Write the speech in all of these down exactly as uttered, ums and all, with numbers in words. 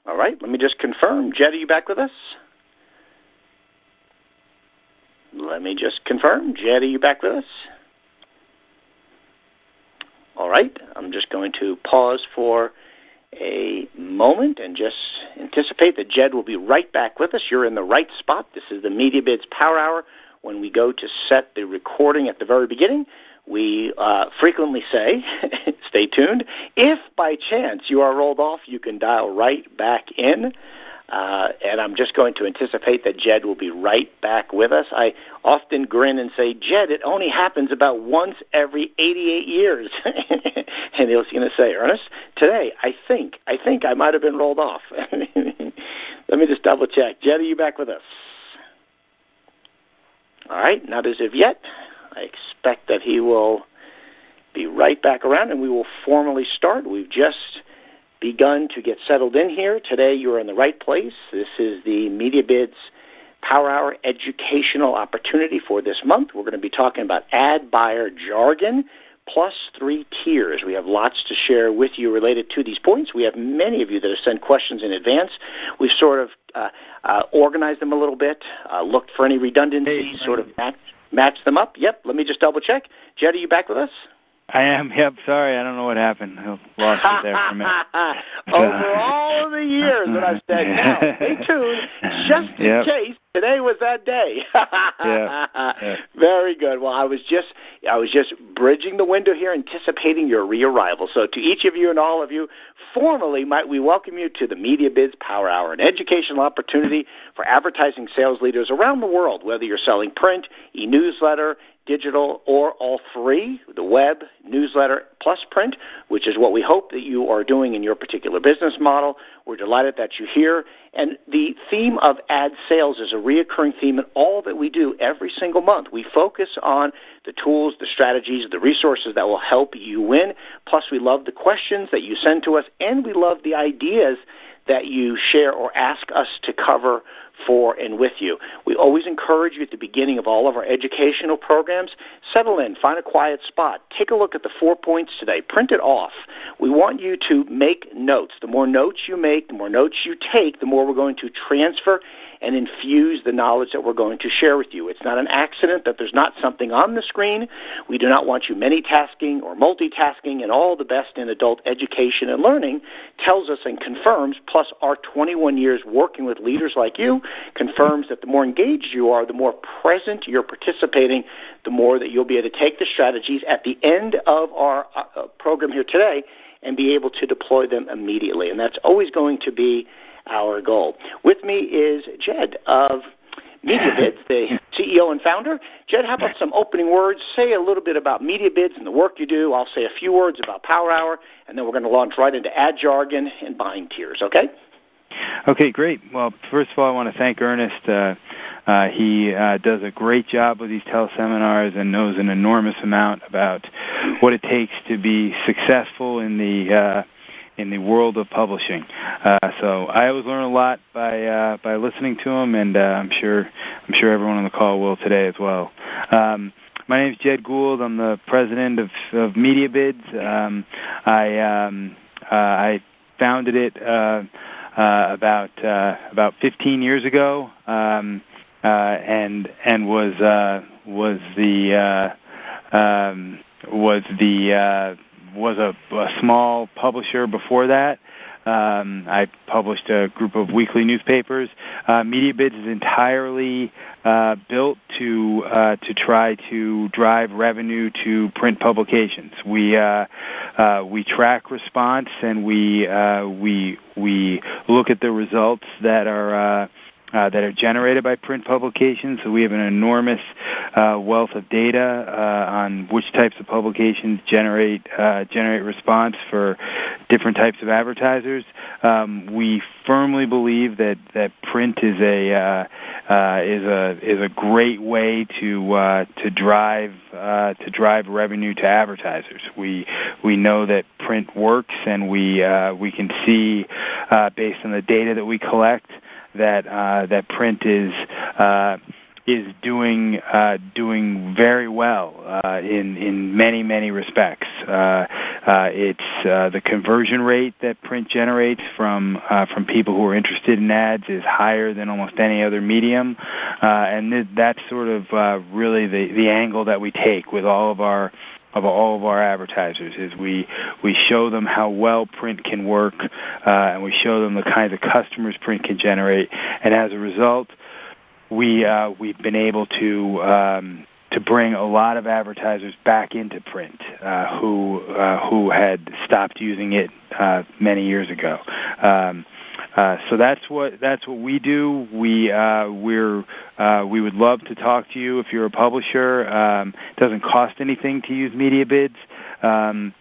All right, let me just confirm. Jed, are you back with us? Let me just confirm. Jed, are you back with us? All right, I'm just going to pause for a moment and just anticipate that Jed will be right back with us. You're in the right spot. This is the MediaBids Power Hour. When we go to set the recording at the very beginning, we uh, frequently say, stay tuned. If by chance you are rolled off, you can dial right back in. Uh, and I'm just going to anticipate that Jed will be right back with us. I often grin and say, Jed, it only happens about once every eighty-eight years. And he's going to say, Ernest, today, I think, I think I might have been rolled off. Let me just double check. Jed, are you back with us? All right, not as of yet. I expect that he will be right back around, and we will formally start. We've just begun to get settled in here. Today, you're in the right place. This is the MediaBids Power Hour educational opportunity for this month. We're going to be talking about ad buyer jargon plus three tiers. We have lots to share with you related to these points. We have many of you that have sent questions in advance. We've sort of uh, uh, organized them a little bit, uh, looked for any redundancies, hey, sort of match, matched them up. Yep, let me just double check. Jed, are you back with us? I am. Yep. Sorry, I don't know what happened. I lost it there for a minute. Over all of the years that I've said, now, stay tuned, just in yep. case today was that day. yep. Yep. Very good. Well, I was just, I was just bridging the window here, anticipating your re-arrival. So to each of you and all of you, formally, might we welcome you to the MediaBids Power Hour, an educational opportunity for advertising sales leaders around the world, whether you're selling print, e-newsletter, digital, or all three, the web, newsletter, plus print, which is what we hope that you are doing in your particular business model. We're delighted that you're here. And the theme of ad sales is a reoccurring theme in all that we do every single month. We focus on the tools, the strategies, the resources that will help you win. Plus, we love the questions that you send to us, and we love the ideas that you share or ask us to cover for and with you. We always encourage you at the beginning of all of our educational programs, settle in, find a quiet spot, take a look at the four points today, print it off. We want you to make notes. The more notes you make, the more notes you take, the more we're going to transfer and infuse the knowledge that we're going to share with you. It's not an accident that there's not something on the screen. We do not want you many-tasking or multitasking, and all the best in adult education and learning tells us and confirms, plus our twenty-one years working with leaders like you, confirms that the more engaged you are, the more present you're participating, the more that you'll be able to take the strategies at the end of our uh, program here today and be able to deploy them immediately. And that's always going to be our goal. With me is Jed of MediaBids, the C E O and founder. Jed, how about some opening words? Say a little bit about MediaBids and the work you do. I'll say a few words about Power Hour, and then we're going to launch right into ad jargon and buying tiers, okay? Okay, great. Well, first of all, I want to thank Ernest. Uh, uh, he uh, does a great job with these teleseminars and knows an enormous amount about what it takes to be successful in the uh, in the world of publishing. Uh, so I always learn a lot by uh, by listening to him, and uh, I'm sure I'm sure everyone on the call will today as well. Um, my name is Jed Gould. I'm the president of, of MediaBids. Um, I um, uh, I founded it uh, uh, about uh, about fifteen years ago, um, uh, and and was uh, was the uh, um, was the uh, was a, a small publisher before that. Um, I published a group of weekly newspapers. Uh, MediaBids is entirely uh, built to uh, to try to drive revenue to print publications. We uh, uh, we track response, and we uh, we we look at the results that are. Uh, Uh, that are generated by print publications. So we have an enormous uh, wealth of data uh, on which types of publications generate uh, generate response for different types of advertisers. Um, we firmly believe that, that print is a uh, uh, is a is a great way to uh, to drive uh, to drive revenue to advertisers. We we know that print works, and we uh, we can see uh, based on the data that we collect that uh, that print is uh, is doing uh, doing very well uh, in in many many respects. Uh, Uh, it's uh, the conversion rate that print generates from uh, from people who are interested in ads is higher than almost any other medium, uh, and th- that's sort of uh, really the, the angle that we take with all of our of all of our advertisers is we we show them how well print can work, uh, and we show them the kinds of customers print can generate, and as a result, we uh, we've been able to um, to bring a lot of advertisers back into print uh, who uh, who had stopped using it uh, many years ago. Um, Uh, so that's what that's what we do. We uh, we're uh, we would love to talk to you if you're a publisher. Um, it doesn't cost anything to use MediaBids. Um,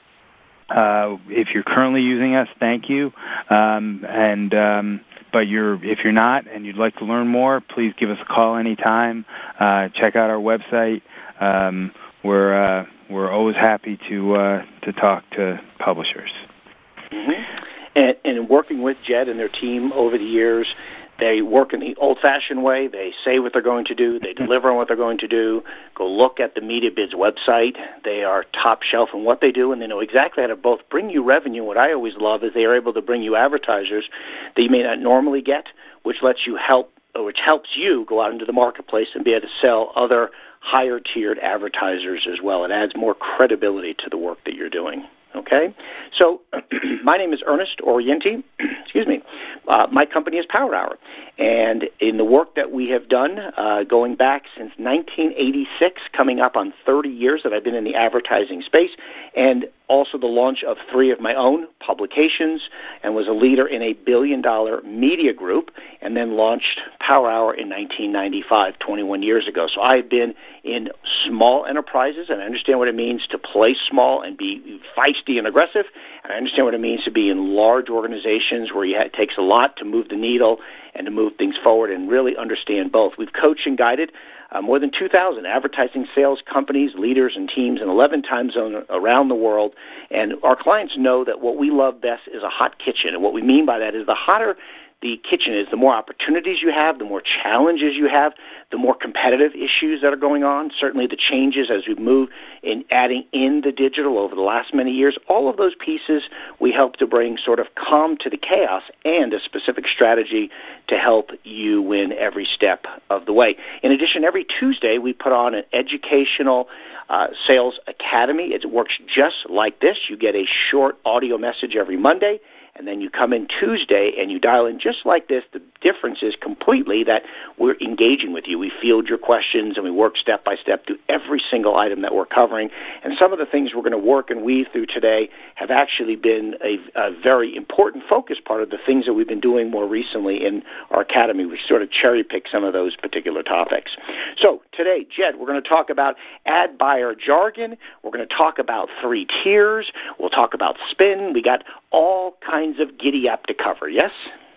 uh, if you're currently using us, thank you. Um, and um, but you're if you're not and you'd like to learn more, please give us a call anytime. Uh, check out our website. Um, we're uh, we're always happy to uh, to talk to publishers. Mm-hmm. And, and working with Jed and their team over the years, they work in the old-fashioned way. They say what they're going to do. They deliver on what they're going to do. Go look at the MediaBids website. They are top shelf in what they do, and they know exactly how to both bring you revenue. What I always love is they are able to bring you advertisers that you may not normally get, which lets you help, or which helps you go out into the marketplace and be able to sell other higher-tiered advertisers as well. It adds more credibility to the work that you're doing. Okay, so my name is Ernest Orienti. Excuse me. Uh, my company is Power Hour, and in the work that we have done, uh, going back since nineteen eighty-six, coming up on thirty years that I've been in the advertising space, and also the launch of three of my own publications, and was a leader in a billion-dollar media group, and then launched Power Hour in nineteen ninety-five, twenty-one years ago. So I've been in small enterprises, and I understand what it means to play small and be feisty and aggressive, and I understand what it means to be in large organizations where you ha- it takes a lot to move the needle and to move things forward and really understand both. We've coached and guided uh, more than two thousand advertising sales companies, leaders, and teams in eleven time zones around the world, and our clients know that what we love best is a hot kitchen, and what we mean by that is the hotter the kitchen is, the more opportunities you have, the more challenges you have, the more competitive issues that are going on. Certainly the changes as we move in adding in the digital over the last many years, all of those pieces we help to bring sort of calm to the chaos and a specific strategy to help you win every step of the way. In addition, every Tuesday we put on an educational uh, sales academy. It works just like this. You get a short audio message every Monday, and then you come in Tuesday and you dial in just like this. The difference is completely that we're engaging with you. We field your questions and we work step by step through every single item that we're covering. And some of the things we're going to work and weave through today have actually been a, a very important focus part of the things that we've been doing more recently in our academy. We sort of cherry pick some of those particular topics. So today, Jed, we're going to talk about ad buyer jargon. We're going to talk about three tiers. We'll talk about spin. We got all kinds of giddy up to cover, yes?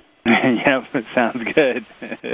Yep, it sounds good.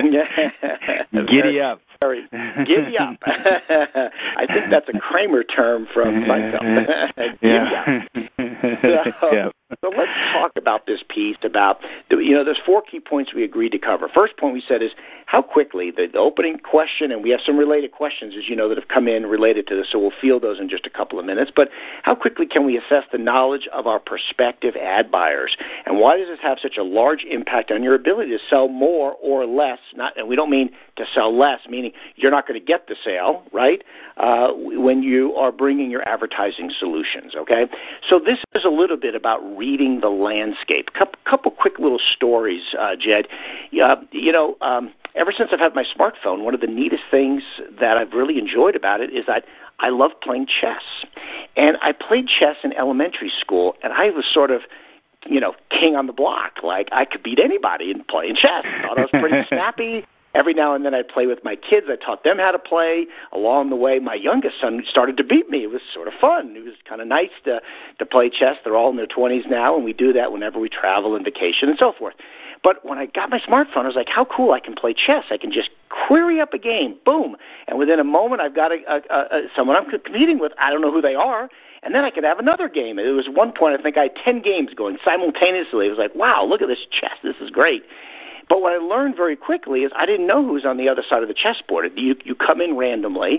Giddy up. Sorry, giddy up. I think that's a Kramer term from Seinfeld. Yeah. So, yeah. So let's talk about this piece about, you know, there's four key points we agreed to cover. First point we said is how quickly, the, the opening question, and we have some related questions, as you know, that have come in related to this, so we'll field those in just a couple of minutes. But how quickly can we assess the knowledge of our prospective ad buyers? And why does this have such a large impact on your ability to sell more or less? Not, and we don't mean to sell less, meaning you're not going to get the sale, right, uh, when you are bringing your advertising solutions, okay? So this is a little bit about reading the landscape. A couple, couple quick little stories, uh, Jed. Uh, you know, um, ever since I've had my smartphone, one of the neatest things that I've really enjoyed about it is that I love playing chess. And I played chess in elementary school, and I was sort of, you know, king on the block. Like, I could beat anybody in playing chess. I thought I was pretty snappy. Every now and then I'd play with my kids. I taught them how to play. Along the way, my youngest son started to beat me. It was sort of fun. It was kind of nice to, to play chess. They're all in their twenties now, and we do that whenever we travel and vacation and so forth. But when I got my smartphone, I was like, how cool, I can play chess. I can just query up a game, boom. And within a moment, I've got a, a, a, someone I'm competing with. I don't know who they are. And then I could have another game. It was one point, I think I had ten games going simultaneously. It was like, wow, look at this chess. This is great. But what I learned very quickly is I didn't know who was on the other side of the chessboard. You, you come in randomly,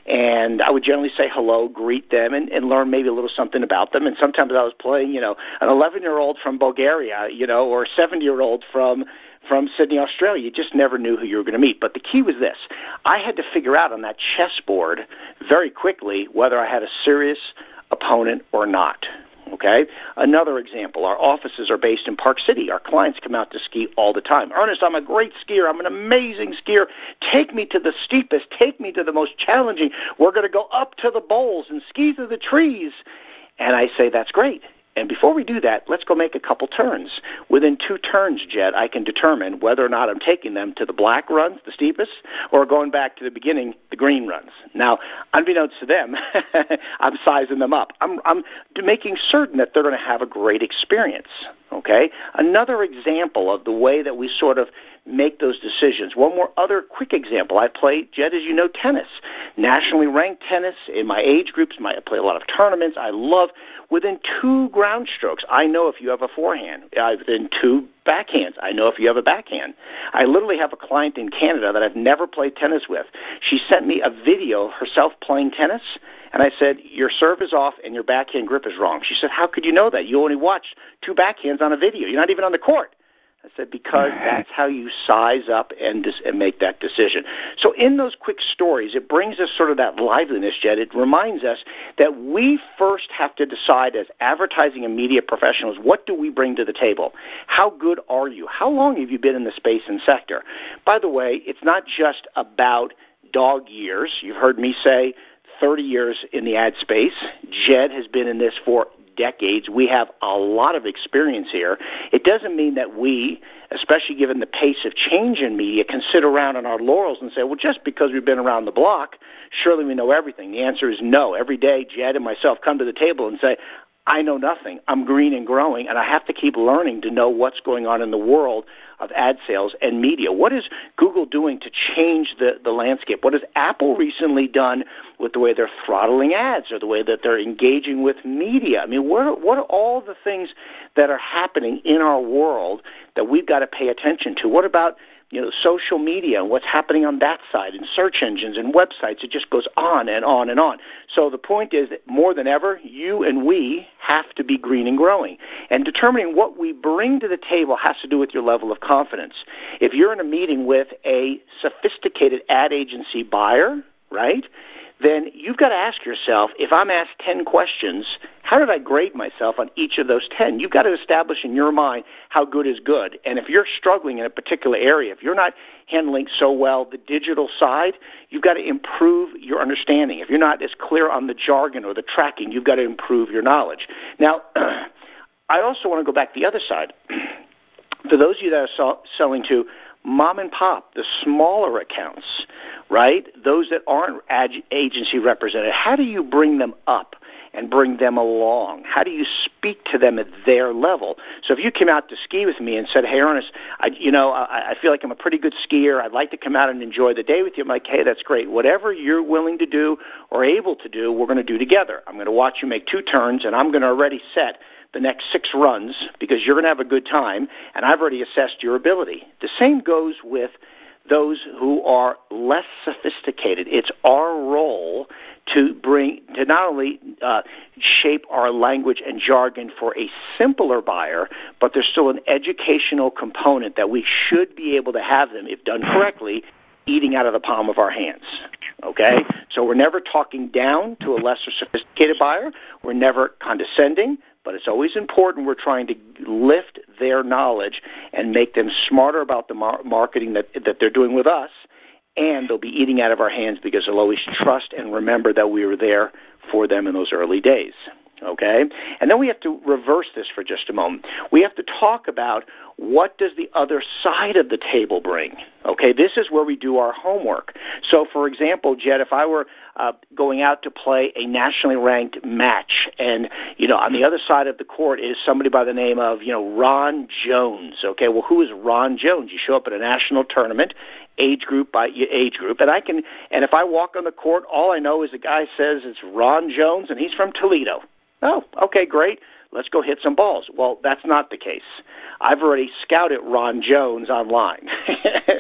and I would generally say hello, greet them, and, and learn maybe a little something about them. And sometimes I was playing, you know, an eleven-year-old from Bulgaria, you know, or a seventy-year-old from from Sydney, Australia. You just never knew who you were going to meet. But the key was this. I had to figure out on that chessboard very quickly whether I had a serious opponent or not. Okay? Another example, our offices are based in Park City. Our clients come out to ski all the time. Ernest, I'm a great skier. I'm an amazing skier. Take me to the steepest. Take me to the most challenging. We're going to go up to the bowls and ski through the trees. And I say, that's great. And before we do that, let's go make a couple turns. Within two turns, Jed, I can determine whether or not I'm taking them to the black runs, the steepest, or going back to the beginning, the green runs. Now, unbeknownst to them, I'm sizing them up. I'm, I'm making certain that they're going to have a great experience. Okay? Another example of the way that we sort of make those decisions. One more other quick example. I play, Jed, as you know, tennis. Nationally ranked tennis in my age groups. My, I play a lot of tournaments. I love, within two ground strokes, I know if you have a forehand. Uh, within two backhands, I know if you have a backhand. I literally have a client in Canada that I've never played tennis with. She sent me a video of herself playing tennis, and I said, your serve is off and your backhand grip is wrong. She said, how could you know that? You only watched two backhands on a video. You're not even on the court. I said, because that's how you size up and, dis- and make that decision. So in those quick stories, it brings us sort of that liveliness, Jed. It reminds us that we first have to decide as advertising and media professionals, what do we bring to the table? How good are you? How long have you been in the space and sector? By the way, it's not just about dog years. You've heard me say thirty years in the ad space. Jed has been in this for decades. We have a lot of experience here. It doesn't mean that we, especially given the pace of change in media, can sit around on our laurels and say, well, just because we've been around the block, surely we know everything. The answer is no. Every day, Jed and myself come to the table and say, I know nothing. I'm green and growing, and I have to keep learning to know what's going on in the world of ad sales and media. What is Google doing to change the, the landscape? What has Apple recently done with the way they're throttling ads or the way that they're engaging with media? I mean, what are, what are all the things that are happening in our world that we've got to pay attention to? What about, you know, social media and what's happening on that side, and search engines and websites? It just goes on and on and on. So the point is that more than ever, you and we have to be green and growing. And determining what we bring to the table has to do with your level of confidence. If you're in a meeting with a sophisticated ad agency buyer, right, then you've got to ask yourself, if I'm asked ten questions, how did I grade myself on each of those ten? You've got to establish in your mind how good is good. And if you're struggling in a particular area, if you're not handling so well the digital side, you've got to improve your understanding. If you're not as clear on the jargon or the tracking, you've got to improve your knowledge. Now, I also want to go back to the other side. For those of you that are sell- selling to mom and pop, the smaller accounts, right, those that aren't ag- agency represented, how do you bring them up and bring them along? How do you speak to them at their level? So if you came out to ski with me and said, hey, Ernest, I, you know, I, I feel like I'm a pretty good skier. I'd like to come out and enjoy the day with you. I'm like, hey, that's great. Whatever you're willing to do or able to do, we're going to do together. I'm going to watch you make two turns, and I'm going to already set the next six runs because you're going to have a good time, and I've already assessed your ability. The same goes with those who are less sophisticated. It's our role to bring, to not only uh, shape our language and jargon for a simpler buyer, but there's still an educational component that we should be able to have them, if done correctly, eating out of the palm of our hands. Okay? So we're never talking down to a lesser sophisticated buyer. We're never condescending. But it's always important we're trying to lift their knowledge and make them smarter about the mar- marketing that that they're doing with us, and they'll be eating out of our hands because they'll always trust and remember that we were there for them in those early days. Okay? And then we have to reverse this for just a moment. We have to talk about what does the other side of the table bring. Okay? This is where we do our homework. So, for example, Jed, if I were uh, going out to play a nationally ranked match, and, you know, on the other side of the court is somebody by the name of, you know, Ron Jones. Okay? Well, who is Ron Jones? You show up at a national tournament, age group by age group, and I can, and if I walk on the court, all I know is the guy says it's Ron Jones, and he's from Toledo. Oh, okay, great. Let's go hit some balls. Well, that's not the case. I've already scouted Ron Jones online.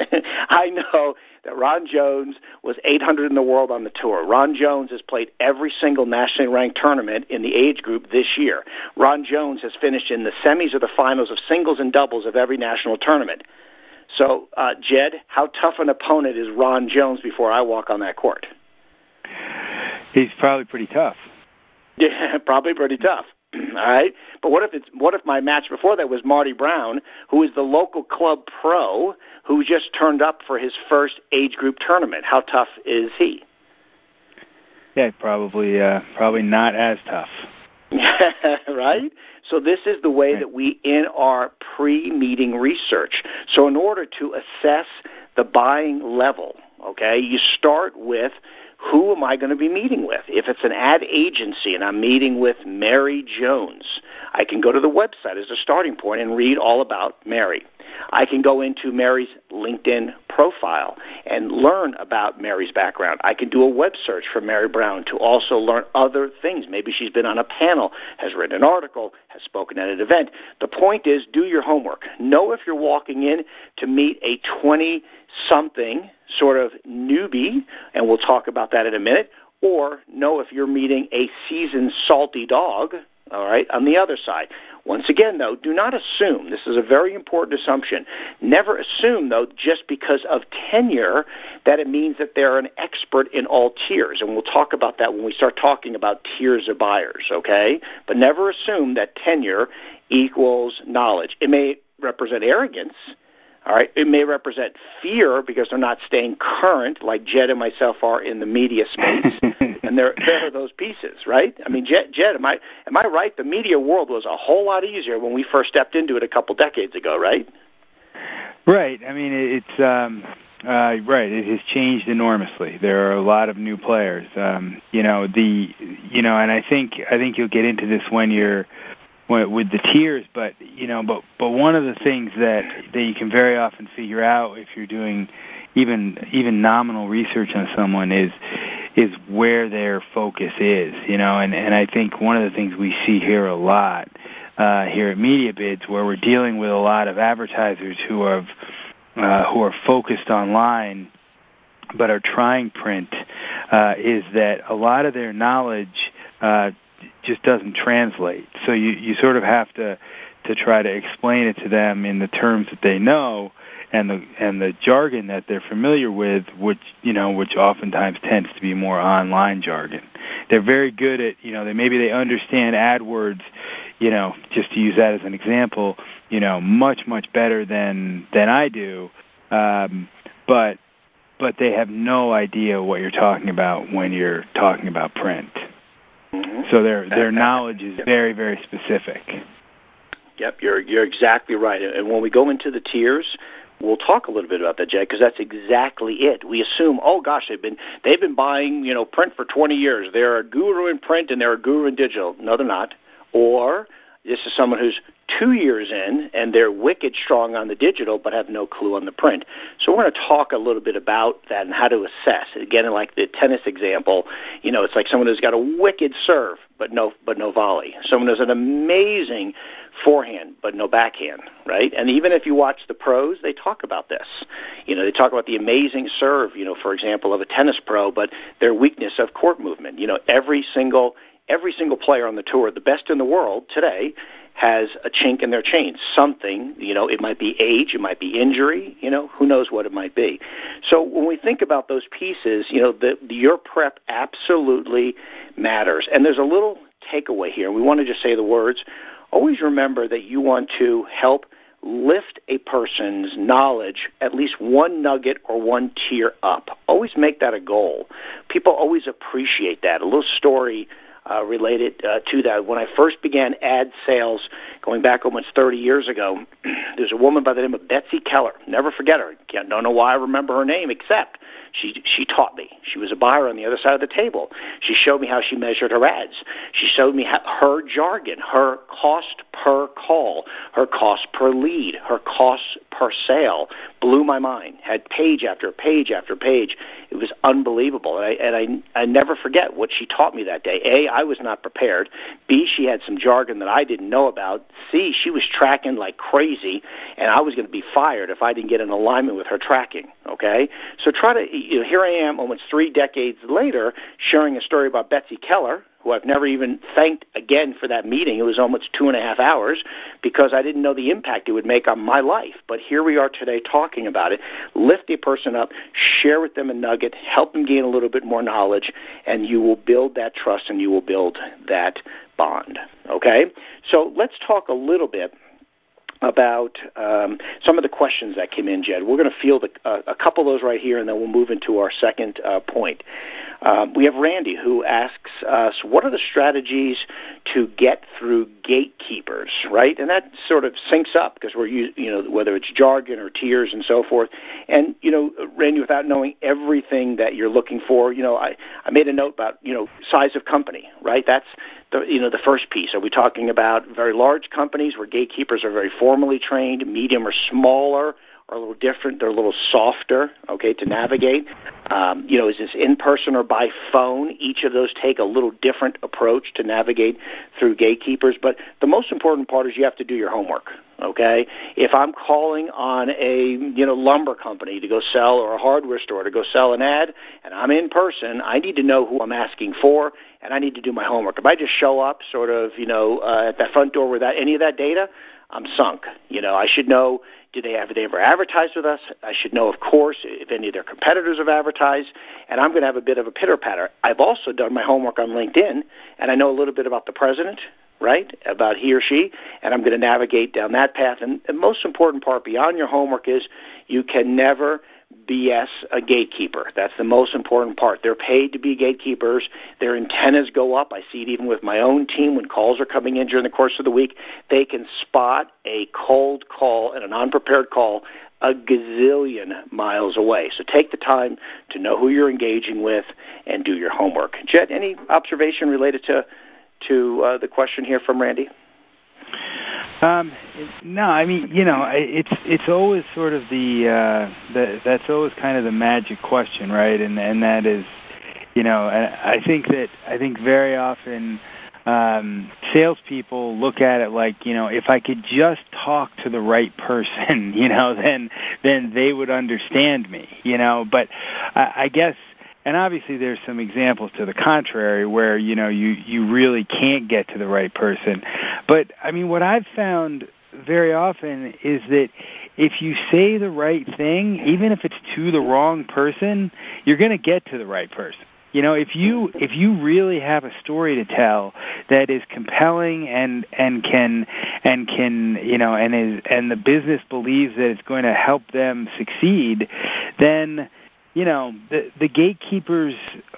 I know that Ron Jones was eight hundred in the world on the tour. Ron Jones has played every single nationally ranked tournament in the age group this year. Ron Jones has finished in the semis or the finals of singles and doubles of every national tournament. So, uh, Jed, how tough an opponent is Ron Jones before I walk on that court? He's probably pretty tough. Yeah, probably pretty tough. All right, but what if it's what if my match before that was Marty Brown, who is the local club pro who just turned up for his first age group tournament? How tough is he? Yeah, probably uh, probably not as tough. Right? So this is the way that we in our pre-meeting research. So in order to assess the buying level, okay, you start with, who am I going to be meeting with? If it's an ad agency and I'm meeting with Mary Jones, I can go to the website as a starting point and read all about Mary. I can go into Mary's LinkedIn profile and learn about Mary's background. I can do a web search for Mary Brown to also learn other things. Maybe she's been on a panel, has written an article, has spoken at an event. The point is, do your homework. Know if you're walking in to meet a twenty-something sort of newbie, and we'll talk about that in a minute, or know if you're meeting a seasoned salty dog, all right, on the other side. Once again, though, do not assume, this is a very important assumption, never assume, though, just because of tenure that it means that they're an expert in all tiers, and we'll talk about that when we start talking about tiers of buyers, okay? But never assume that tenure equals knowledge. It may represent arrogance. All right, it may represent fear because they're not staying current, like Jed and myself are in the media space, and there, there are those pieces, right? I mean, Jed, Jed, am I am I right? The media world was a whole lot easier when we first stepped into it a couple decades ago, right? Right. I mean, it's um, uh, right. It has changed enormously. There are a lot of new players. Um, you know the, you know, and I think I think you'll get into this when you're. with the tiers, but you know, but but one of the things that that you can very often figure out if you're doing even even nominal research on someone is is where their focus is, you know, and and I think one of the things we see here a lot uh, here at MediaBids, where we're dealing with a lot of advertisers who are uh, who are focused online but are trying print, uh, is that a lot of their knowledge Uh, just doesn't translate. So you, you sort of have to to try to explain it to them in the terms that they know and the and the jargon that they're familiar with, which you know, which oftentimes tends to be more online jargon. They're very good at, you know, they maybe they understand AdWords, you know, just to use that as an example, you know, much much better than than I do, um, but but they have no idea what you're talking about when you're talking about print. Mm-hmm. So their their knowledge is very, very specific. Yep, you're you're exactly right. And when we go into the tiers, we'll talk a little bit about that, Jay, because that's exactly it. We assume, oh gosh, they've been they've been buying, you know, print for twenty years. They're a guru in print and they're a guru in digital. No, they're not. Or this is someone who's two years in and they're wicked strong on the digital but have no clue on the print. So we're going to talk a little bit about that and how to assess. Again, like the tennis example, you know, it's like someone who's got a wicked serve but no but no volley. Someone who's an amazing forehand but no backhand, right? And even if you watch the pros, they talk about this. You know, they talk about the amazing serve, you know, for example, of a tennis pro, but their weakness of court movement. You know, every single every single player on the tour, the best in the world today, has a chink in their chain, something, you know, it might be age, it might be injury, you know, who knows what it might be. So when we think about those pieces, you know, the, the, your prep absolutely matters. And there's a little takeaway here. We want to just say the words. Always remember that you want to help lift a person's knowledge at least one nugget or one tier up. Always make that a goal. People always appreciate that. A little story Uh, related uh, to that. When I first began ad sales, going back almost thirty years ago, there's a woman by the name of Betsy Keller. Never forget her. Don't know why I remember her name, except She she taught me. She was a buyer on the other side of the table. She showed me how she measured her ads. She showed me how, her jargon, her cost per call, her cost per lead, her cost per sale. Blew my mind. Had page after page after page. It was unbelievable. And I, and I, I never forget what she taught me that day. A, I was not prepared. B, she had some jargon that I didn't know about. C, she was tracking like crazy, and I was going to be fired if I didn't get in alignment with her tracking, okay? So try to, you know, here I am almost three decades later sharing a story about Betsy Keller, who I've never even thanked again for that meeting. It was almost two and a half hours because I didn't know the impact it would make on my life. But here we are today talking about it. Lift a person up, share with them a nugget, help them gain a little bit more knowledge, and you will build that trust and you will build that bond, okay? So let's talk a little bit about um, some of the questions that came in, Jed. We're going to field a, a couple of those right here, and then we'll move into our second uh, point. Um, we have Randy who asks us, what are the strategies to get through gatekeepers, right? And that sort of syncs up because we're, you know, whether it's jargon or tiers and so forth. And, you know, Randy, without knowing everything that you're looking for, you know, I, I made a note about, you know, size of company, right? That's the, you know, the first piece. Are we talking about very large companies where gatekeepers are very formally trained, medium or smaller, are a little different, they're a little softer, okay, to navigate? Um, you know, is this in person or by phone? Each of those take a little different approach to navigate through gatekeepers. But the most important part is you have to do your homework, okay? If I'm calling on a, you know, lumber company to go sell or a hardware store to go sell an ad and I'm in person, I need to know who I'm asking for and I need to do my homework. If I just show up sort of, you know, uh, at that front door without any of that data, I'm sunk. You know, I should know, do they have they ever advertised with us? I should know, of course, if any of their competitors have advertised, and I'm going to have a bit of a pitter-patter. I've also done my homework on LinkedIn, and I know a little bit about the president, right, about he or she, and I'm going to navigate down that path. And the most important part beyond your homework is you can never B S a gatekeeper. That's the most important part. They're paid to be gatekeepers. Their antennas go up. I see it even with my own team when calls are coming in during the course of the week. They can spot a cold call and an unprepared call a gazillion miles away. So take the time to know who you're engaging with and do your homework. Jed, any observation related to to uh, the question here from Randy? Um, no, I mean, you know, it's it's always sort of the, uh, the that's always kind of the magic question, right? And and that is, you know, I think that I think very often um, salespeople look at it like, you know, if I could just talk to the right person, you know, then then they would understand me, you know. But I, I guess. And obviously there's some examples to the contrary where, you know, you, you really can't get to the right person. But, I mean, what I've found very often is that if you say the right thing, even if it's to the wrong person, you're going to get to the right person. You know, if you if you really have a story to tell that is compelling and and can and can you know and is and the business believes that it's going to help them succeed, then you know, the, the gatekeepers,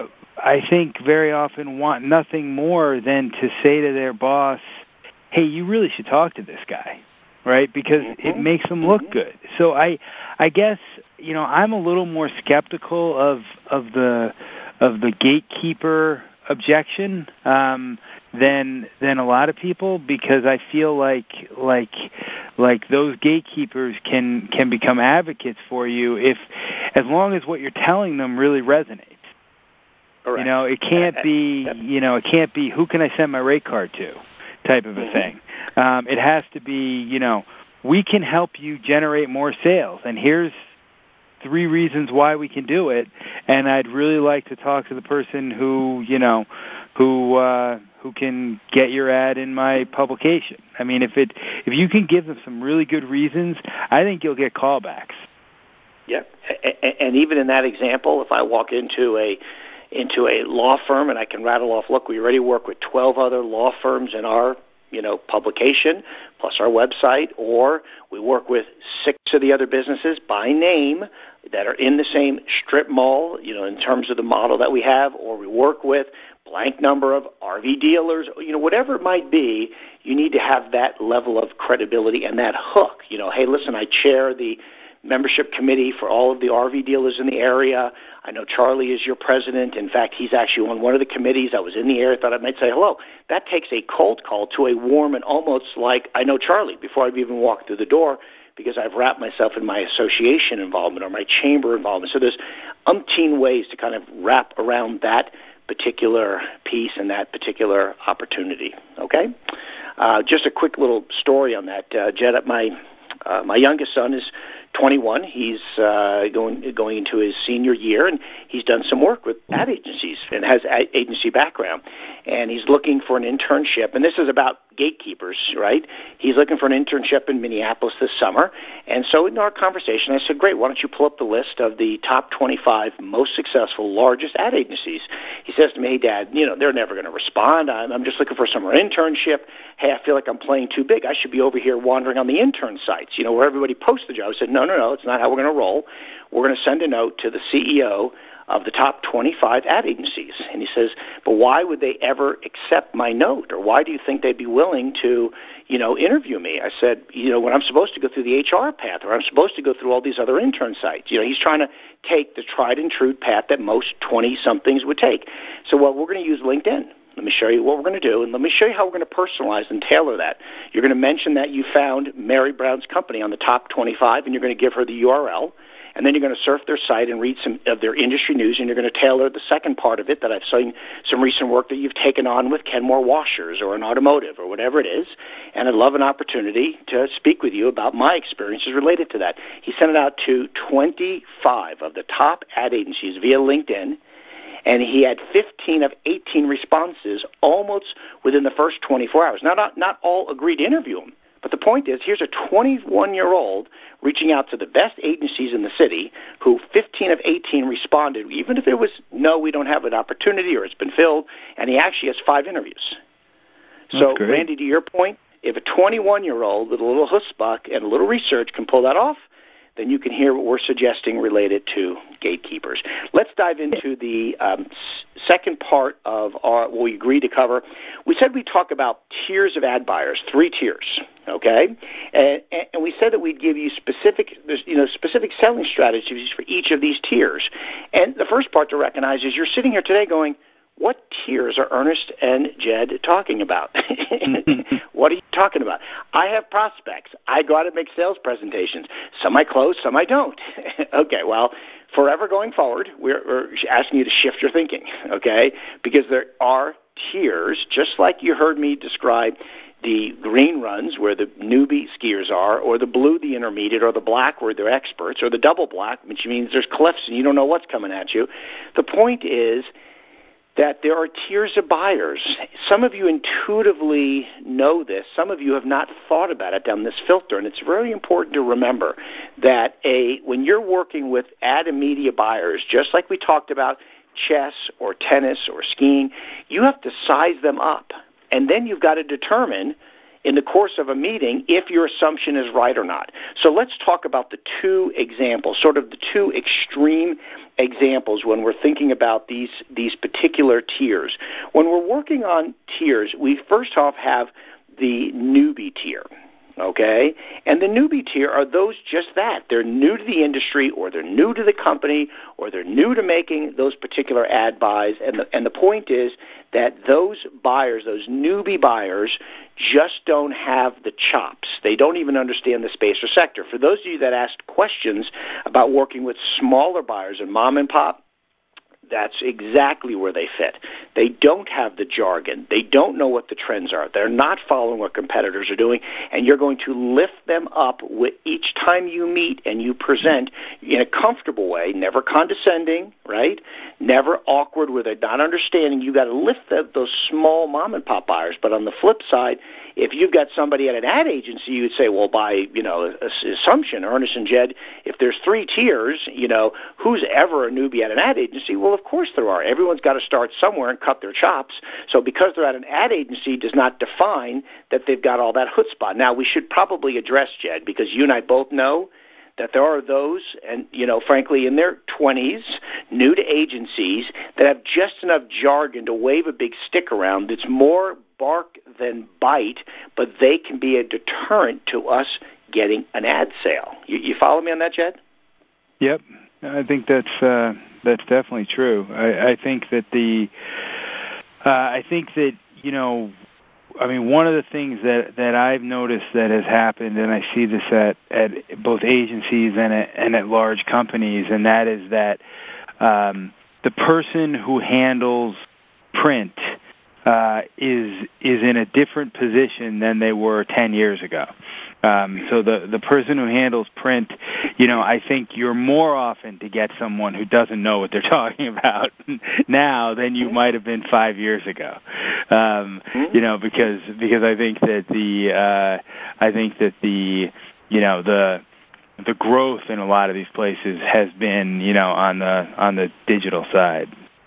I think, very often want nothing more than to say to their boss, hey, you really should talk to this guy, right? Because mm-hmm. it makes them look good. So I I guess, you know, I'm a little more skeptical of of the of the gatekeeper objection um, than than a lot of people, because I feel like like like those gatekeepers can can become advocates for you if as long as what you're telling them really resonates. Correct. You know, it can't be you know it can't be who can I send my rate card to type of a mm-hmm. thing. Um, it has to be, you know, we can help you generate more sales, and here's three reasons why we can do it, and I'd really like to talk to the person who, you know, who uh, who can get your ad in my publication. I mean, if it if you can give them some really good reasons, I think you'll get callbacks. Yeah, and even in that example, if I walk into a into a law firm and I can rattle off, look, we already work with twelve other law firms in our, you know, publication, plus our website, or we work with six of the other businesses by name that are in the same strip mall, you know, in terms of the model that we have, or we work with blank number of R V dealers, you know, whatever it might be, you need to have that level of credibility and that hook. You know, hey, listen, I chair the membership committee for all of the R V dealers in the area. I know Charlie is your president. In fact, he's actually on one of the committees. I was in the area, thought I might say hello. That takes a cold call to a warm and almost like I know Charlie before I've even walked through the door, because I've wrapped myself in my association involvement or my chamber involvement. So there's umpteen ways to kind of wrap around that particular piece and that particular opportunity, okay? Uh, just a quick little story on that. Uh, Jed, my, uh, my youngest son is twenty-one. He's uh, going going into his senior year, and he's done some work with ad agencies and has a- agency background. And he's looking for an internship, and this is about gatekeepers, right? He's looking for an internship in Minneapolis this summer. And so in our conversation, I said, great, why don't you pull up the list of the top twenty-five most successful, largest ad agencies? He says to me, hey, Dad, you know, they're never going to respond. I'm, I'm just looking for a summer internship. Hey, I feel like I'm playing too big. I should be over here wandering on the intern sites, you know, where everybody posts the job. I said, no, no, no, it's not how we're going to roll. We're going to send a note to the C E O of the top twenty-five ad agencies. And he says, but why would they ever accept my note? Or why do you think they'd be willing to, you know, interview me? I said, you know, when I'm supposed to go through the H R path, or I'm supposed to go through all these other intern sites. You know, he's trying to take the tried and true path that most twenty-somethings would take. So, well, we're going to use LinkedIn. Let me show you what we're going to do, and let me show you how we're going to personalize and tailor that. You're going to mention that you found Mary Brown's company on the top twenty-five, and you're going to give her the U R L. And then you're going to surf their site and read some of their industry news, and you're going to tailor the second part of it that I've seen some recent work that you've taken on with Kenmore Washers or an automotive or whatever it is. And I'd love an opportunity to speak with you about my experiences related to that. He sent it out to twenty-five of the top ad agencies via LinkedIn, and he had fifteen of eighteen responses almost within the first twenty-four hours. Now, not, not all agreed to interview him. But the point is, here's a twenty-one-year-old reaching out to the best agencies in the city who fifteen of eighteen responded, even if it was, no, we don't have an opportunity or it's been filled, and he actually has five interviews. That's So, great. Randy, to your point, if a twenty-one-year-old with a little chutzpah and a little research can pull that off, then you can hear what we're suggesting related to gatekeepers. Let's dive into the um, s- second part of our, what we agreed to cover. We said we'd talk about tiers of ad buyers, three tiers, okay? And, and we said that we'd give you specific, you know, specific selling strategies for each of these tiers. And the first part to recognize is you're sitting here today going, what tiers are Ernest and Jed talking about? What are you talking about? I have prospects. I go out and make sales presentations. Some I close, some I don't. Okay, well, forever going forward, we're, we're asking you to shift your thinking, okay? Because there are tiers, just like you heard me describe the green runs where the newbie skiers are, or the blue, the intermediate, or the black where they're experts, or the double black, which means there's cliffs and you don't know what's coming at you. The point is that there are tiers of buyers. Some of you intuitively know this. Some of you have not thought about it down this filter, and it's very important to remember that a when you're working with ad and media buyers, just like we talked about chess or tennis or skiing, you have to size them up, and then you've got to determine in the course of a meeting if your assumption is right or not. So let's talk about the two examples, sort of the two extreme examples when we're thinking about these these particular tiers. When we're working on tiers, we first off have the newbie tier, okay? And the newbie tier are those just that. They're new to the industry, or they're new to the company, or they're new to making those particular ad buys. And the, and the point is that those buyers, those newbie buyers, just don't have the chops. They don't even understand the space or sector. For those of you that asked questions about working with smaller buyers and mom and pop, that's exactly where they fit. They don't have the jargon. They don't know what the trends are. They're not following what competitors are doing, and you're going to lift them up with each time you meet and you present in a comfortable way, never condescending, right? Never awkward where they're not understanding. You've got to lift the, those small mom-and-pop buyers. But on the flip side, if you've got somebody at an ad agency, you would say, well, by, you know, assumption, Ernest and Jed, if there's three tiers, you know, who's ever a newbie at an ad agency? Well, of course there are. Everyone's got to start somewhere and cut their chops. So because they're at an ad agency does not define that they've got all that chutzpah. Now, we should probably address, Jed, because you and I both know that there are those, and, you know, frankly, in their twenties, new to agencies, that have just enough jargon to wave a big stick around that's more bark than bite, but they can be a deterrent to us getting an ad sale. You, you follow me on that, Jed? Yep, I think that's uh, that's definitely true. I, I think that the uh, I think that you know, I mean, one of the things that, that I've noticed that has happened, and I see this at, at both agencies and at, and at large companies, and that is that um, the person who handles print uh, is is in a different position than they were ten years ago. Um, so the the person who handles print, you know, I think you're more often to get someone who doesn't know what they're talking about now than you might have been five years ago. Um, you know, because because I think that the uh, I think that the you know the the growth in a lot of these places has been, you know, on the on the digital side.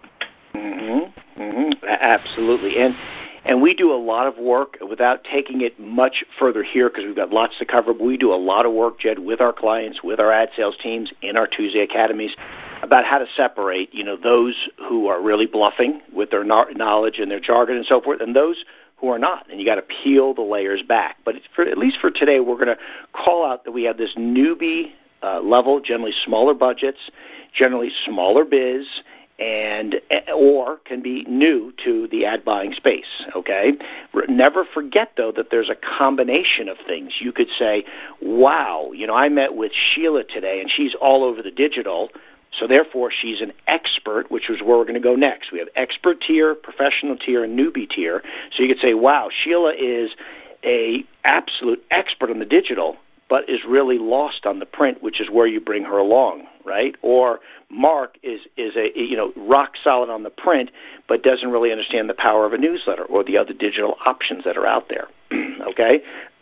Mm-hmm. Mm-hmm. Absolutely, and. And we do a lot of work without taking it much further here because we've got lots to cover. But we do a lot of work, Jed, with our clients, with our ad sales teams, in our Tuesday Academies, about how to separate, you know, those who are really bluffing with their knowledge and their jargon and so forth, and those who are not. And you got to peel the layers back. But it's for, at least for today, we're going to call out that we have this newbie uh, level, generally smaller budgets, generally smaller biz, and or can be new to the ad buying space, okay? Never forget, though, that there's a combination of things. You could say, wow, you know, I met with Sheila today, and she's all over the digital, so therefore she's an expert, which is where we're going to go next. We have expert tier, professional tier, and newbie tier. So you could say, wow, Sheila is a absolute expert on the digital, but is really lost on the print, which is where you bring her along, right? Or Mark is is a you know rock solid on the print, but doesn't really understand the power of a newsletter or the other digital options that are out there. Okay,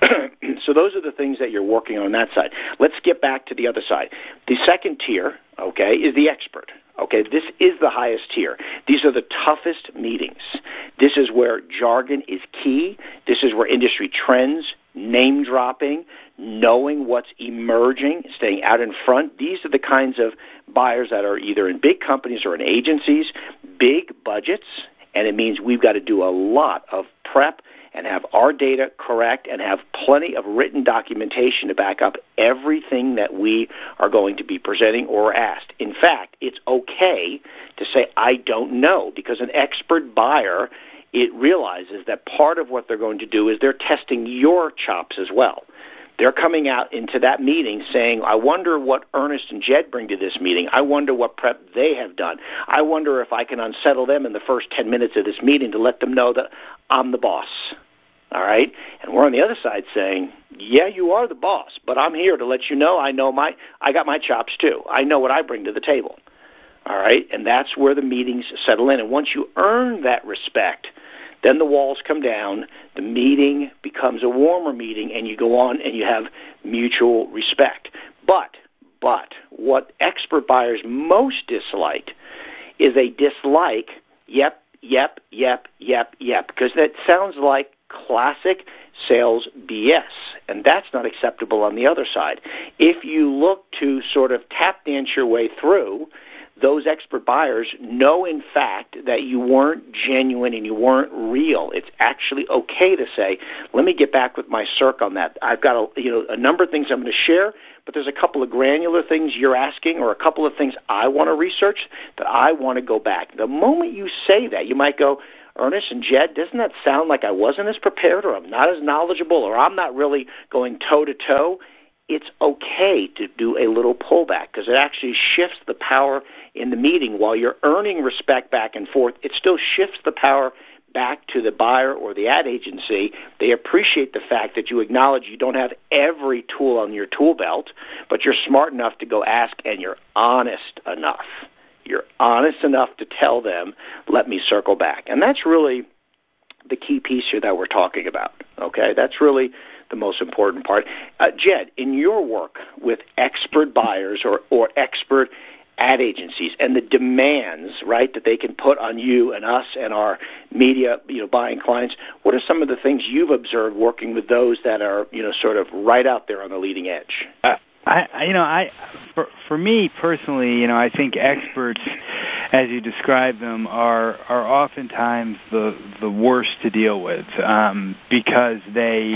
so those are the things that you're working on that side. Let's get back to the other side. The second tier, okay, is the expert. Okay, this is the highest tier. These are the toughest meetings. This is where jargon is key. This is where industry trends, name dropping, knowing what's emerging, staying out in front. These are the kinds of buyers that are either in big companies or in agencies, big budgets, and it means we've got to do a lot of prep and have our data correct and have plenty of written documentation to back up everything that we are going to be presenting or asked. In fact, it's okay to say, I don't know, because an expert buyer, it realizes that part of what they're going to do is they're testing your chops as well. They're coming out into that meeting saying, I wonder what Ernest and Jed bring to this meeting. I wonder what prep they have done. I wonder if I can unsettle them in the first ten minutes of this meeting to let them know that I'm the boss. All right? And we're on the other side saying, yeah, you are the boss, but I'm here to let you know I know my I got my chops too. I know what I bring to the table. All right? And that's where the meetings settle in. And once you earn that respect, then the walls come down, the meeting becomes a warmer meeting, and you go on and you have mutual respect. But, but, what expert buyers most dislike is they dislike, yep, yep, yep, yep, yep, because that sounds like classic sales B S, and that's not acceptable on the other side. If you look to sort of tap dance your way through, those expert buyers know, in fact, that you weren't genuine and you weren't real. It's actually okay to say, let me get back with my circ on that. I've got a, you know, a number of things I'm going to share, but there's a couple of granular things you're asking or a couple of things I want to research that I want to go back. The moment you say that, you might go, Ernest and Jed, doesn't that sound like I wasn't as prepared or I'm not as knowledgeable or I'm not really going toe-to-toe? It's okay to do a little pullback because it actually shifts the power in the meeting. While you're earning respect back and forth, it still shifts the power back to the buyer or the ad agency. They appreciate the fact that you acknowledge you don't have every tool on your tool belt, but you're smart enough to go ask and you're honest enough. You're honest enough to tell them, let me circle back. And that's really the key piece here that we're talking about, okay? That's really the most important part. Uh, Jed, in your work with expert buyers or, or expert ad agencies and the demands, right, that they can put on you and us and our media, you know, buying clients, what are some of the things you've observed working with those that are, you know, sort of right out there on the leading edge? Uh, I, I, you know, I, for, for me personally, you know, I think experts, as you describe them, are are oftentimes the the worst to deal with um, because they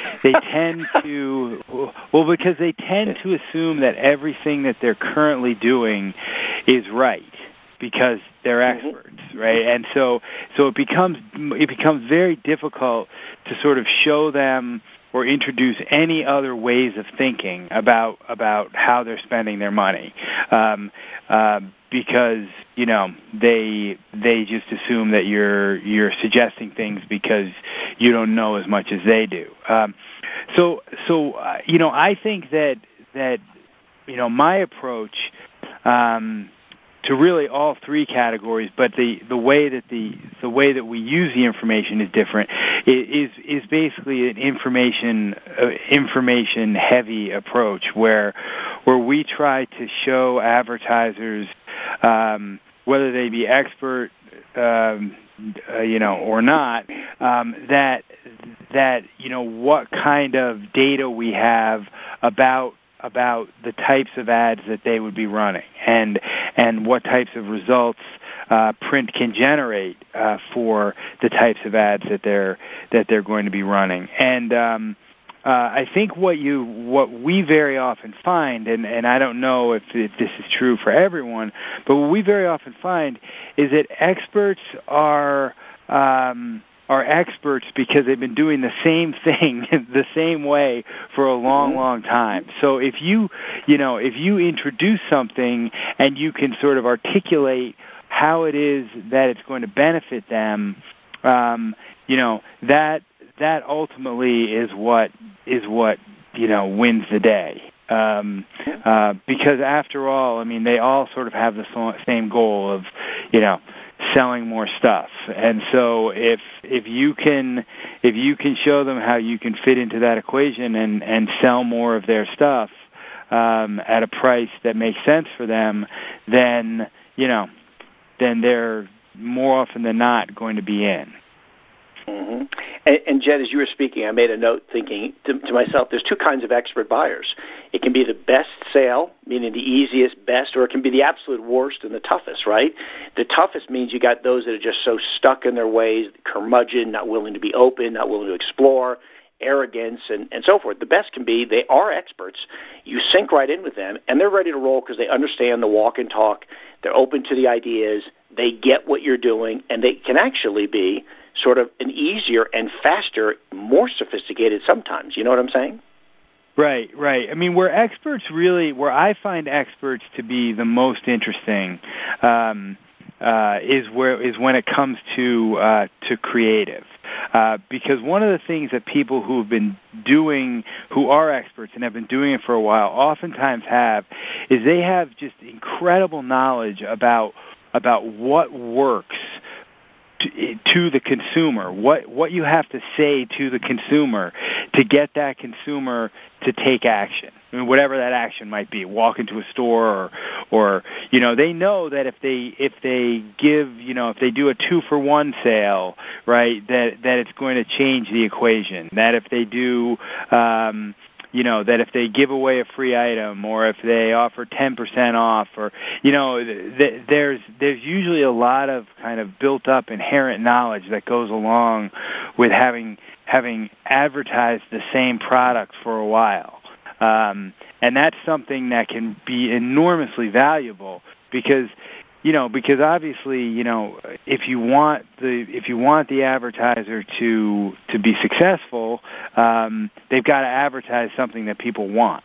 they tend to well because they tend to assume that everything that they're currently doing is right because they're experts, right? And so so it becomes it becomes very difficult to sort of show them or introduce any other ways of thinking about about how they're spending their money, um, uh, because you know they they just assume that you're you're suggesting things because you don't know as much as they do. Um, so so uh, you know I think that that you know my approach Um, to really all three categories, but the, the way that the the way that we use the information is different. It is is basically an information uh, information heavy approach where where we try to show advertisers, um, whether they be expert, um, uh, you know, or not, um, that that you know what kind of data we have about. about the types of ads that they would be running and and what types of results uh, print can generate uh, for the types of ads that they're that they're going to be running. And um, uh, I think what you what we very often find, and, and I don't know if, if this is true for everyone, but what we very often find is that experts are um, are experts because they've been doing the same thing the same way for a long, long time. So if you, you know, if you introduce something and you can sort of articulate how it is that it's going to benefit them, um, you know, that that ultimately is what is what you know wins the day. Um, uh, because after all, I mean, they all sort of have the same goal of, you know, selling more stuff. And so if if you can if you can show them how you can fit into that equation and, and sell more of their stuff um, at a price that makes sense for them, then you know then they're more often than not going to be in. Mm-hmm. And, and Jed, as you were speaking, I made a note thinking to, to myself, there's two kinds of expert buyers. It can be the best sale, meaning the easiest, best, or it can be the absolute worst and the toughest, right? The toughest means you got those that are just so stuck in their ways, curmudgeon, not willing to be open, not willing to explore, arrogance, and, and so forth. The best can be they are experts. You sync right in with them, and they're ready to roll because they understand the walk and talk. They're open to the ideas. They get what you're doing, and they can actually be sort of an easier and faster, more sophisticated sometimes. You know what I'm saying? Right, right. I mean, where experts really, where I find experts to be the most interesting um, uh, is where is when it comes to uh, to creative. Uh, because one of the things that people who have been doing, who are experts and have been doing it for a while, oftentimes have, is they have just incredible knowledge about about what works To, to the consumer, what what you have to say to the consumer to get that consumer to take action. I mean, whatever that action might be, walk into a store, or, or you know, they know that if they if they give, you know, if they do a two for one sale, right, that that it's going to change the equation. That if they do. Um, You know, that if they give away a free item or if they offer ten percent off or, you know, th- there's there's usually a lot of kind of built-up inherent knowledge that goes along with having having advertised the same product for a while. Um, and that's something that can be enormously valuable because, you know, because obviously, you know, if you want the if you want the advertiser to to be successful, um, they've got to advertise something that people want,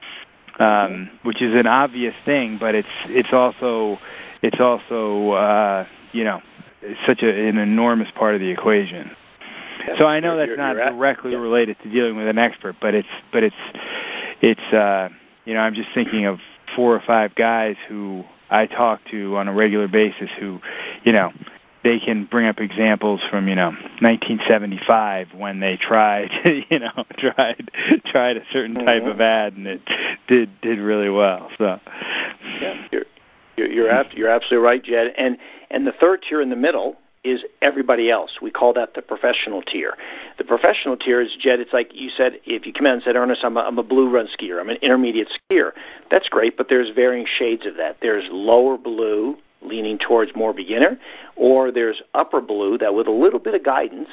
um, which is an obvious thing, but it's it's also it's also uh, you know such a, an enormous part of the equation. So I know that's not directly related to dealing with an expert, but it's but it's it's uh, you know I'm just thinking of four or five guys who I talk to on a regular basis who, you know, they can bring up examples from, you know, nineteen seventy-five when they tried, you know, tried tried a certain type mm-hmm. of ad and it did did really well. So, yeah, you're you're you're, ab- you're absolutely right, Jed. And and the third tier in the middle is everybody else. We call that the professional tier. The professional tier is, Jed, it's like you said, if you come out and said, Ernest, I'm a, I'm a blue run skier, I'm an intermediate skier. That's great, but there's varying shades of that. There's lower blue, leaning towards more beginner, or there's upper blue that with a little bit of guidance,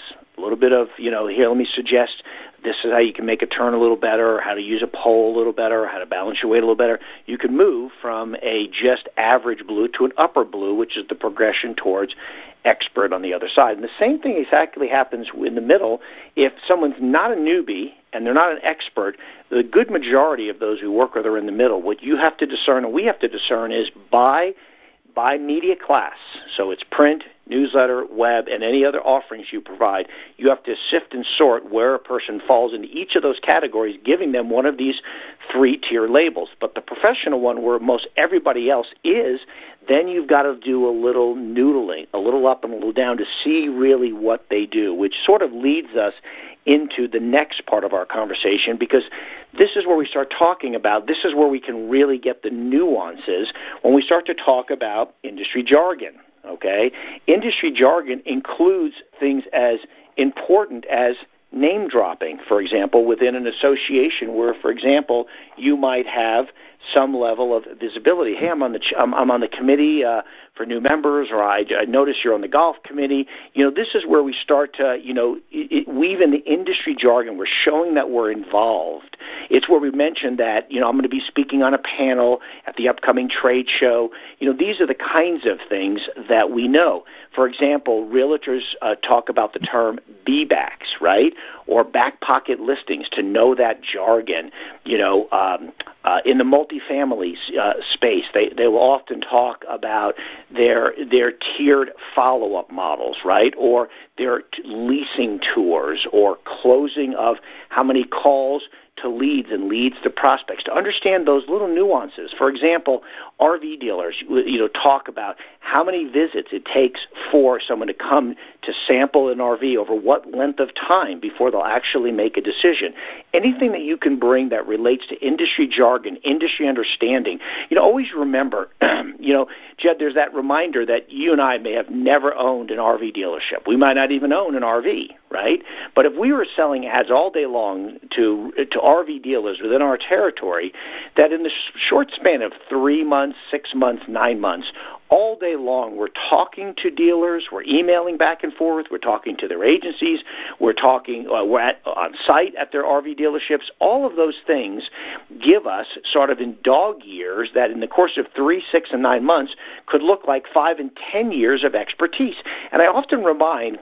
little bit of, you know, here, let me suggest this is how you can make a turn a little better, how to use a pole a little better, how to balance your weight a little better. You can move from a just average blue to an upper blue, which is the progression towards expert on the other side. And the same thing exactly happens in the middle. If someone's not a newbie and they're not an expert, the good majority of those who work with are in the middle. What you have to discern, and we have to discern, is by by media class. So it's print, newsletter, web, and any other offerings you provide. You have to sift and sort where a person falls into each of those categories, giving them one of these three-tier labels. But the professional one, where most everybody else is, then you've got to do a little noodling, a little up and a little down to see really what they do, which sort of leads us into the next part of our conversation, because this is where we start talking about, this is where we can really get the nuances when we start to talk about industry jargon, okay? Industry jargon includes things as important as name dropping, for example, within an association where, for example, you might have some level of visibility. Hey, I'm on the ch- I'm, I'm on the committee uh, for new members, or I, I notice you're on the golf committee. You know, this is where we start to, you know, it, it, weave in the industry jargon. We're showing that we're involved. It's where we mentioned that, you know, I'm going to be speaking on a panel at the upcoming trade show. You know, these are the kinds of things that we know. For example, realtors uh, talk about the term B-backs, right, or back pocket listings, to know that jargon. You know, um, uh, in the multifamily uh, space, they, they will often talk about their their tiered follow-up models, right, or their t- leasing tours, or closing of how many calls to leads and leads to prospects, to understand those little nuances. For example, R V dealers, you know, talk about how many visits it takes for someone to come to sample an R V, over what length of time before they'll actually make a decision. Anything that you can bring that relates to industry jargon, industry understanding. You know, always remember, you know, Jed, there's that reminder that you and I may have never owned an R V dealership. We might not even own an R V, right? But if we were selling ads all day long to to R V dealers within our territory, that in the sh- short span of three months, six months, nine months, all day long, we're talking to dealers, we're emailing back and forth, we're talking to their agencies, we're talking, uh, we're at, on site at their R V dealerships. All of those things give us sort of in dog years that in the course of three, six, and nine months could look like five and ten years of expertise. And I often remind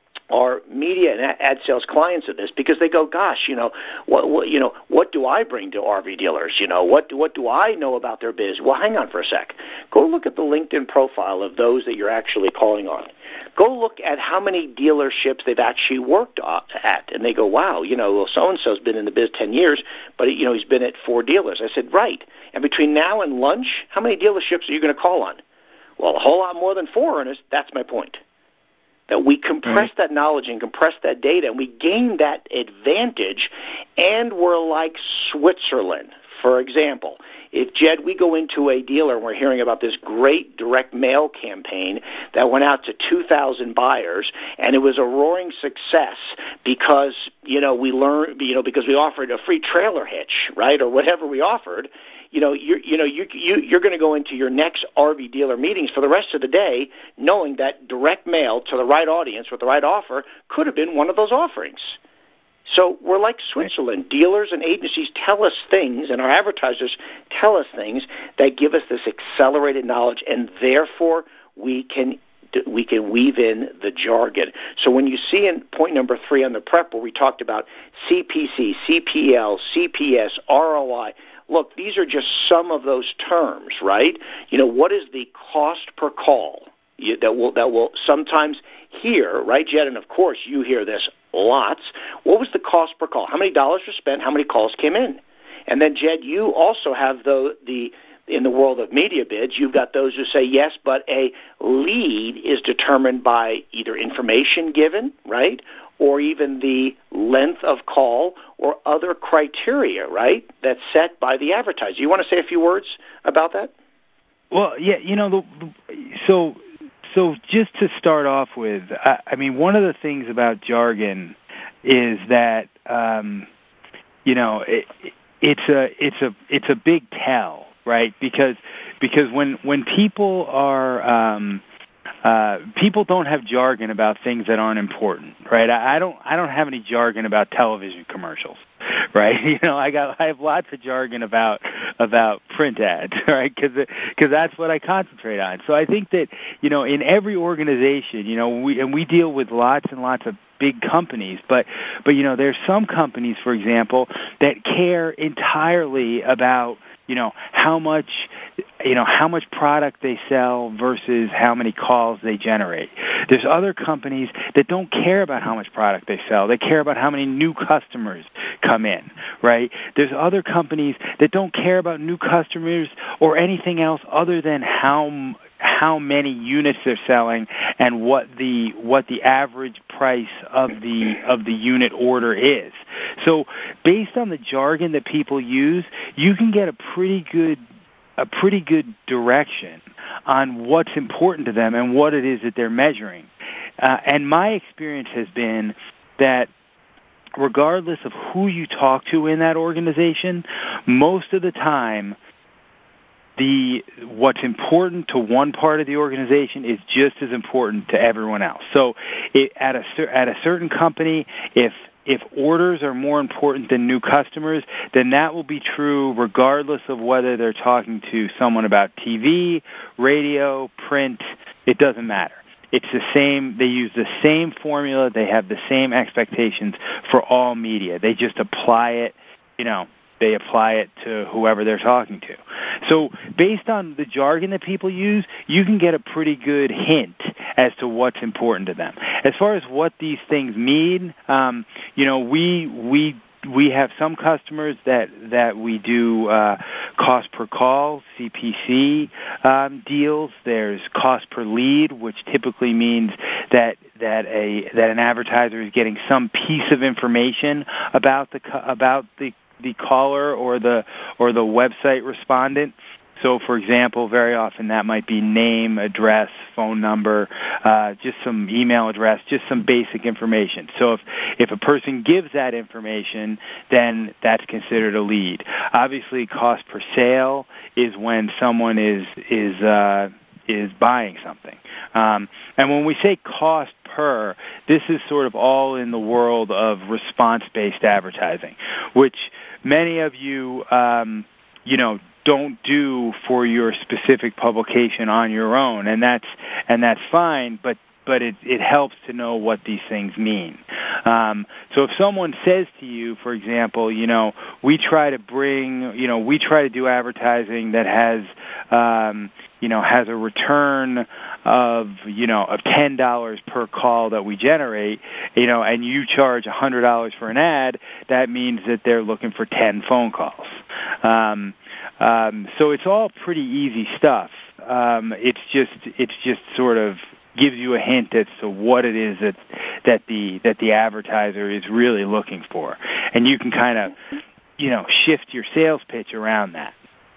our media and ad sales clients of this, because they go, gosh, you know, what, what you know, what do I bring to R V dealers? You know, what what do I know about their biz? Well, hang on for a sec. Go look at the LinkedIn profile of those that you're actually calling on. Go look at how many dealerships they've actually worked at, and they go, wow, you know, well, so-and-so's been in the biz ten years, but, you know, he's been at four dealers. I said, right. And between now and lunch, how many dealerships are you going to call on? Well, a whole lot more than four, Ernest. That's my point. That we compress right. that knowledge and compress that data, and we gain that advantage, and we're like Switzerland. For example, if, Jed, we go into a dealer and we're hearing about this great direct mail campaign that went out to two thousand buyers, and it was a roaring success because, you know, we learned, you know, because we offered a free trailer hitch, right, or whatever we offered, you know, you you know, you you you're going to go into your next R V dealer meetings for the rest of the day knowing that direct mail to the right audience with the right offer could have been one of those offerings. So we're like Switzerland. Dealers and agencies tell us things, and our advertisers tell us things that give us this accelerated knowledge, and therefore we can we can weave in the jargon. So when you see in point number three on the prep where we talked about C P C, C P L, C P S, R O I, look, these are just some of those terms, right? You know, what is the cost per call? You, that will that will sometimes hear, right, Jed? And of course, you hear this lots. What was the cost per call? How many dollars were spent? How many calls came in? And then, Jed, you also have the the in the world of media bids, you've got those who say yes, but a lead is determined by either information given, right, or even the length of call or other criteria, right, that's set by the advertiser. You want to say a few words about that? Well, yeah, you know, the, the, so so just to start off with, I, I mean, one of the things about jargon is that, um, you know, it, it's a it's a it's a big tell, right? Because because when when people are um, uh, people don't have jargon about things that aren't important, right? I, I don't I don't have any jargon about television commercials, right? You know, I got I have lots of jargon about about print ads, right? Because because that's what I concentrate on. So I think that, you know, in every organization, you know, we and we deal with lots and lots of big companies, but but you know, there's some companies, for example, that care entirely about, you know, how much, you know, how much product they sell versus how many calls they generate. There's other companies that don't care about how much product they sell. They care about how many new customers come in, right? There's other companies that don't care about new customers or anything else other than how how many units they're selling and what the what the average price of the of the unit order is. So based on the jargon that people use, you can get a pretty good a pretty good direction on what's important to them and what it is that they're measuring. Uh, and my experience has been that regardless of who you talk to in that organization, most of the time the what's important to one part of the organization is just as important to everyone else. So it, at a at a certain company, if if orders are more important than new customers, then that will be true regardless of whether they're talking to someone about T V, radio, print. It doesn't matter. It's the same. They use the same formula. They have the same expectations for all media. They just apply it, you know, they apply it to whoever they're talking to. So based on the jargon that people use, you can get a pretty good hint as to what's important to them. As far as what these things mean, um, you know, we we we have some customers that that we do uh, cost per call, C P C um, deals. There's cost per lead, which typically means that that a that an advertiser is getting some piece of information about the about the the caller or the or the website respondent. So, for example, very often that might be name, address, phone number, uh, just some email address, just some basic information. So if, if a person gives that information, then that's considered a lead. Obviously, cost per sale is when someone is is uh, is buying something. Um, and when we say cost per, this is sort of all in the world of response-based advertising, which many of you, um, you know, don't do for your specific publication on your own, and that's and that's fine. But but it it helps to know what these things mean. Um, so if someone says to you, for example, you know, we try to bring, you know, we try to do advertising that has, um, you know, has a return of, you know, of ten dollars per call that we generate, you know, and you charge one hundred dollars for an ad, that means that they're looking for ten phone calls. Um, um, so it's all pretty easy stuff. Um, it's just it's just sort of gives you a hint as to what it is that that the that the advertiser is really looking for, and you can kind of, you know, shift your sales pitch around that.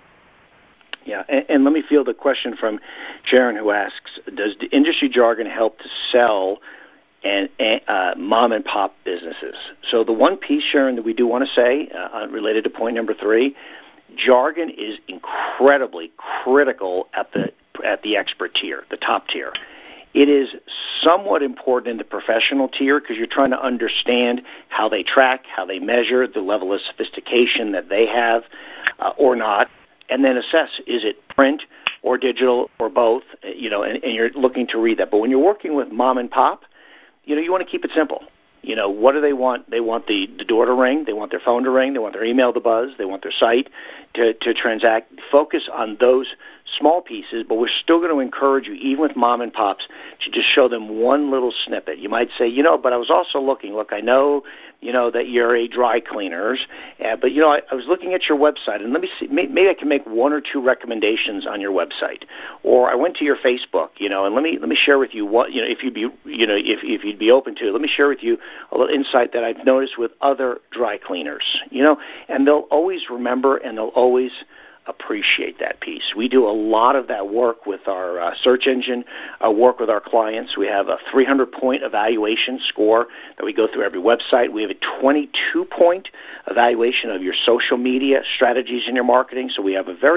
Yeah, and, and let me field a question from Sharon, who asks, does the industry jargon help to sell and uh, mom and pop businesses? So the one piece, Sharon, that we do want to say, uh, related to point number three, jargon is incredibly critical at the at the expert tier, the top tier. It is somewhat important in the professional tier because you're trying to understand how they track, how they measure, the level of sophistication that they have uh, or not, and then assess, is it print or digital or both, you know, and, and you're looking to read that. But when you're working with mom and pop, you know, you want to keep it simple. You know, what do they want? They want the, the door to ring. They want their phone to ring. They want their email to buzz. They want their site to, to transact. Focus on those small pieces, but we're still going to encourage you, even with mom and pops, to just show them one little snippet. You might say, you know, but I was also looking. Look, I know, you know, that you're a dry cleaners, uh, but, you know, I, I was looking at your website, and let me see, maybe I can make one or two recommendations on your website. Or I went to your Facebook, you know, and let me let me share with you what, you know, if you'd be, you know, if if you'd be open to it, let me share with you a little insight that I've noticed with other dry cleaners, you know, and they'll always remember and they'll always appreciate that piece. We do a lot of that work with our uh, search engine, uh, work with our clients. We have a three hundred point evaluation score that we go through every website. We have a twenty-two point evaluation of your social media strategies in your marketing. So we have a very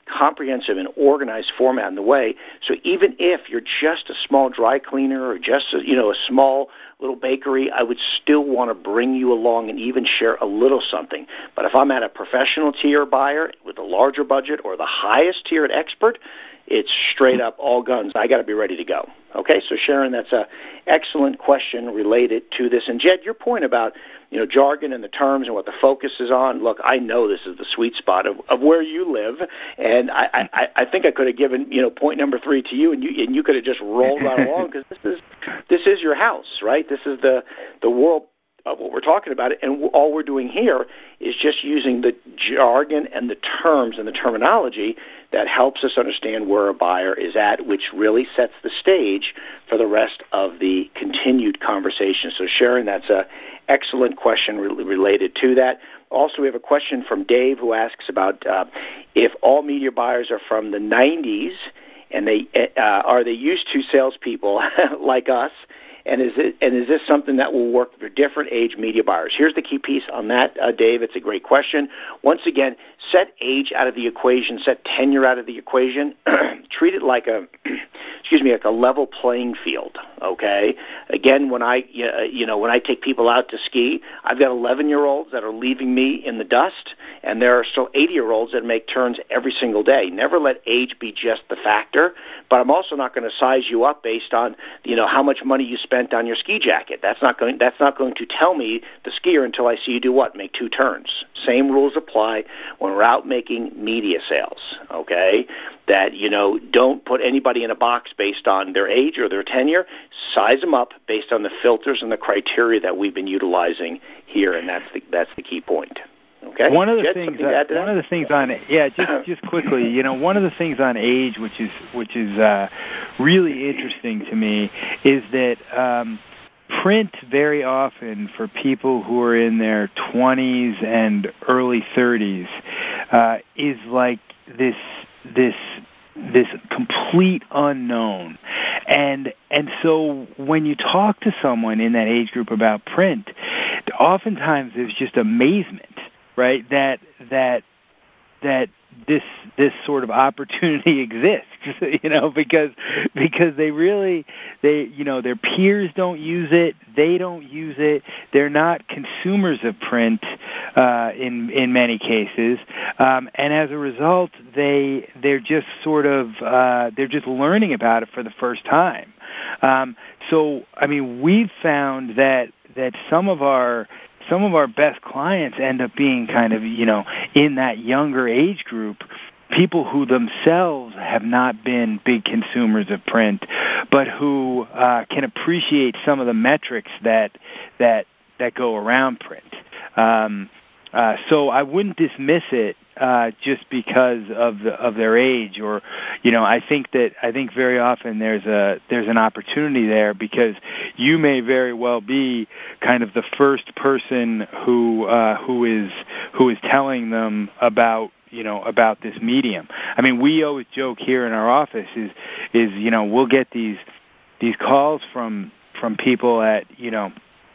comprehensive and organized format in the way. So even if you're just a small dry cleaner or just a, you know a small little bakery, I would still want to bring you along and even share a little something. But if I'm at a professional tier buyer with a larger budget or the highest tier at expert, it's straight up all guns. I got to be ready to go. Okay, so Sharon, that's a excellent question related to this. And Jed, your point about you know jargon and the terms and what the focus is on. Look, I know this is the sweet spot of, of where you live, and I, I, I think I could have given you know point number three to you, and you and you could have just rolled right along because this is this is your house, right? This is the the world of what we're talking about, and all we're doing here is just using the jargon and the terms and the terminology that helps us understand where a buyer is at, which really sets the stage for the rest of the continued conversation. So, Sharon, that's an excellent question re- related to that. Also, we have a question from Dave who asks about uh, if all media buyers are from the nineties and they uh, are they used to salespeople like us, and is it and is this something that will work for different age media buyers? Here's the key piece on that, uh, Dave. It's a great question. Once again, set age out of the equation, set tenure out of the equation. Treat it like a excuse me, like a level playing field. Okay. Again, when I you know when I take people out to ski, I've got eleven-year-olds that are leaving me in the dust, and there are still eighty-year-olds that make turns every single day. Never let age be just the factor. But I'm also not going to size you up based on you know how much money you spend on your ski jacket. That's not going that's not going to tell me, the skier, until I see you do what? Make two turns. Same rules apply when we're out making media sales, okay? That, you know, don't put anybody in a box based on their age or their tenure. Size them up based on the filters and the criteria that we've been utilizing here, and that's the that's the key point. Okay. One of the Jed, things, uh, one of the things on, yeah, just just quickly, you know, one of the things on age, which is which is uh, really interesting to me, is that um, print very often for people who are in their twenties and early thirties uh, is like this this this complete unknown. And and so when you talk to someone in that age group about print, oftentimes there's just amazement. Right, that that that this this sort of opportunity exists, you know, because because they really they you know their peers don't use it, they don't use it, they're not consumers of print uh, in in many cases, um, and as a result, they they're just sort of uh, they're just learning about it for the first time. Um, so, I mean, we've found that that some of our Some of our best clients end up being kind of, you know, in that younger age group, people who themselves have not been big consumers of print, but who uh, can appreciate some of the metrics that that that go around print. Um, uh, so I wouldn't dismiss it uh, just because of the, of their age, or you know, I think that I think very often there's a there's an opportunity there, because you may very well be kind of the first person who uh, who is who is telling them about you know about this medium. I mean, we always joke here in our office is is you know we'll get these these calls from from people at you know.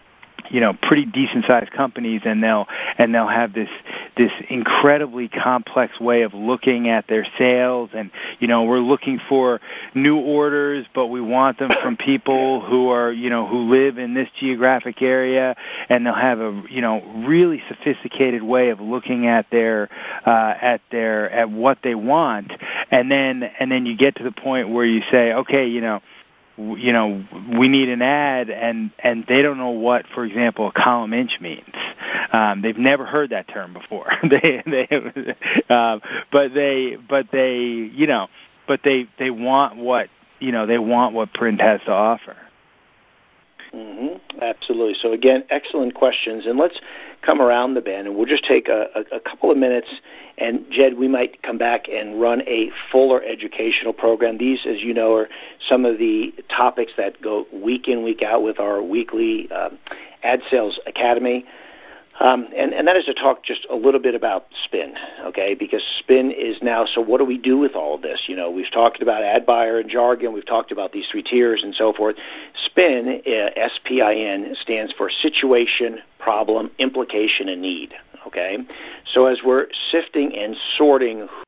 you know, pretty decent-sized companies, and they'll and they'll have this this incredibly complex way of looking at their sales, and you know, we're looking for new orders, but we want them from people who are you know who live in this geographic area, and they'll have a you know really sophisticated way of looking at their uh, at their at what they want, and then and then you get to the point where you say, okay, you know. you know, we need an ad, and, and they don't know what, for example, a column inch means. Um, they've never heard that term before. they, they, uh, but they, but they, you know, but they, they want what, you know, they want what print has to offer. Mm-hmm. Absolutely. So again, excellent questions, and let's come around the bend, and we'll just take a, a, a couple of minutes. And Jed, we might come back and run a fuller educational program. These, as you know, are some of the topics that go week in, week out with our weekly uh, Ad Sales Academy. Um, and, and that is to talk just a little bit about spin, okay, because spin is now, so what do we do with all of this? You know, we've talked about ad buyer and jargon, we've talked about these three tiers and so forth. Spin, uh, S P I N, stands for situation, problem, implication, and need, okay? So as we're sifting and sorting who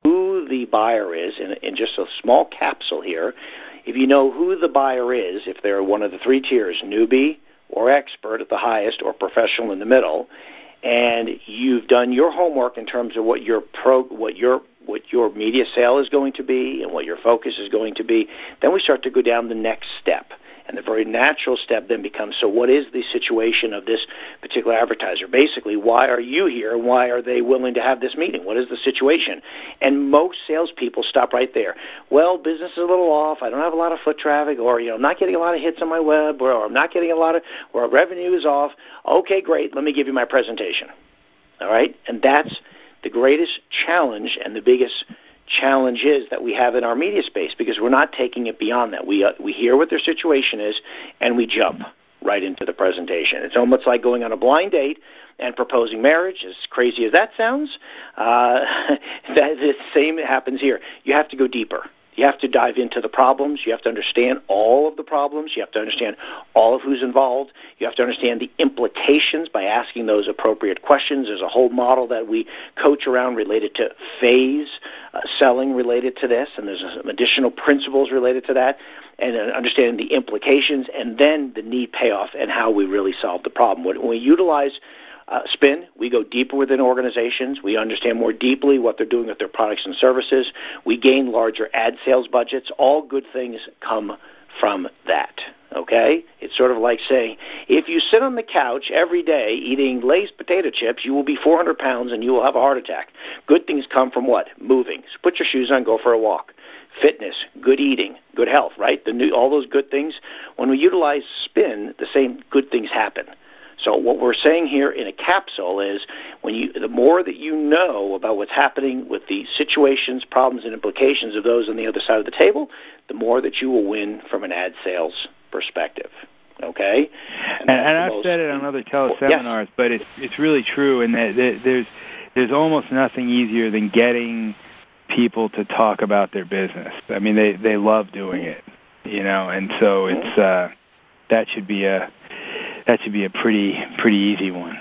the buyer is, in, in just a small capsule here, if you know who the buyer is, if they're one of the three tiers, newbie or expert at the highest or professional in the middle, and you've done your homework in terms of what your pro, what your what your media sale is going to be and what your focus is going to be, then we start to go down the next step. And the very natural step then becomes, so what is the situation of this particular advertiser? Basically, why are you here? Why are they willing to have this meeting? What is the situation? And most salespeople stop right there. Well, business is a little off. I don't have a lot of foot traffic, or you know, I'm not getting a lot of hits on my web, or, or I'm not getting a lot of, or revenue is off. Okay, great. Let me give you my presentation. All right? And that's the greatest challenge and the biggest challenges that we have in our media space, because we're not taking it beyond that. We uh, we hear what their situation is, and we jump right into the presentation. It's almost like going on a blind date and proposing marriage. As crazy as that sounds, uh, that the same happens here. You have to go deeper. You have to dive into the problems. You have to understand all of the problems. You have to understand all of who's involved. You have to understand the implications by asking those appropriate questions. There's a whole model that we coach around related to phase uh, selling related to this, and there's some additional principles related to that, and uh, understanding the implications, and then the need payoff and how we really solve the problem. When we utilize Uh, spin, we go deeper within organizations. We understand more deeply what they're doing with their products and services. We gain larger ad sales budgets. All good things come from that, okay? It's sort of like saying, if you sit on the couch every day eating Lay's potato chips, you will be four hundred pounds and you will have a heart attack. Good things come from what? Moving. So put your shoes on, go for a walk. Fitness, good eating, good health, right? The new, all those good things. When we utilize spin, the same good things happen. So what we're saying here in a capsule is, when you, the more that you know about what's happening with the situations, problems, and implications of those on the other side of the table, the more that you will win from an ad sales perspective. Okay? And, and, and I've said it on other teleseminars, yes. but it's it's really true, and that there's there's almost nothing easier than getting people to talk about their business. I mean, they they love doing it, you know, and so it's uh, that should be a That should be a pretty pretty easy one.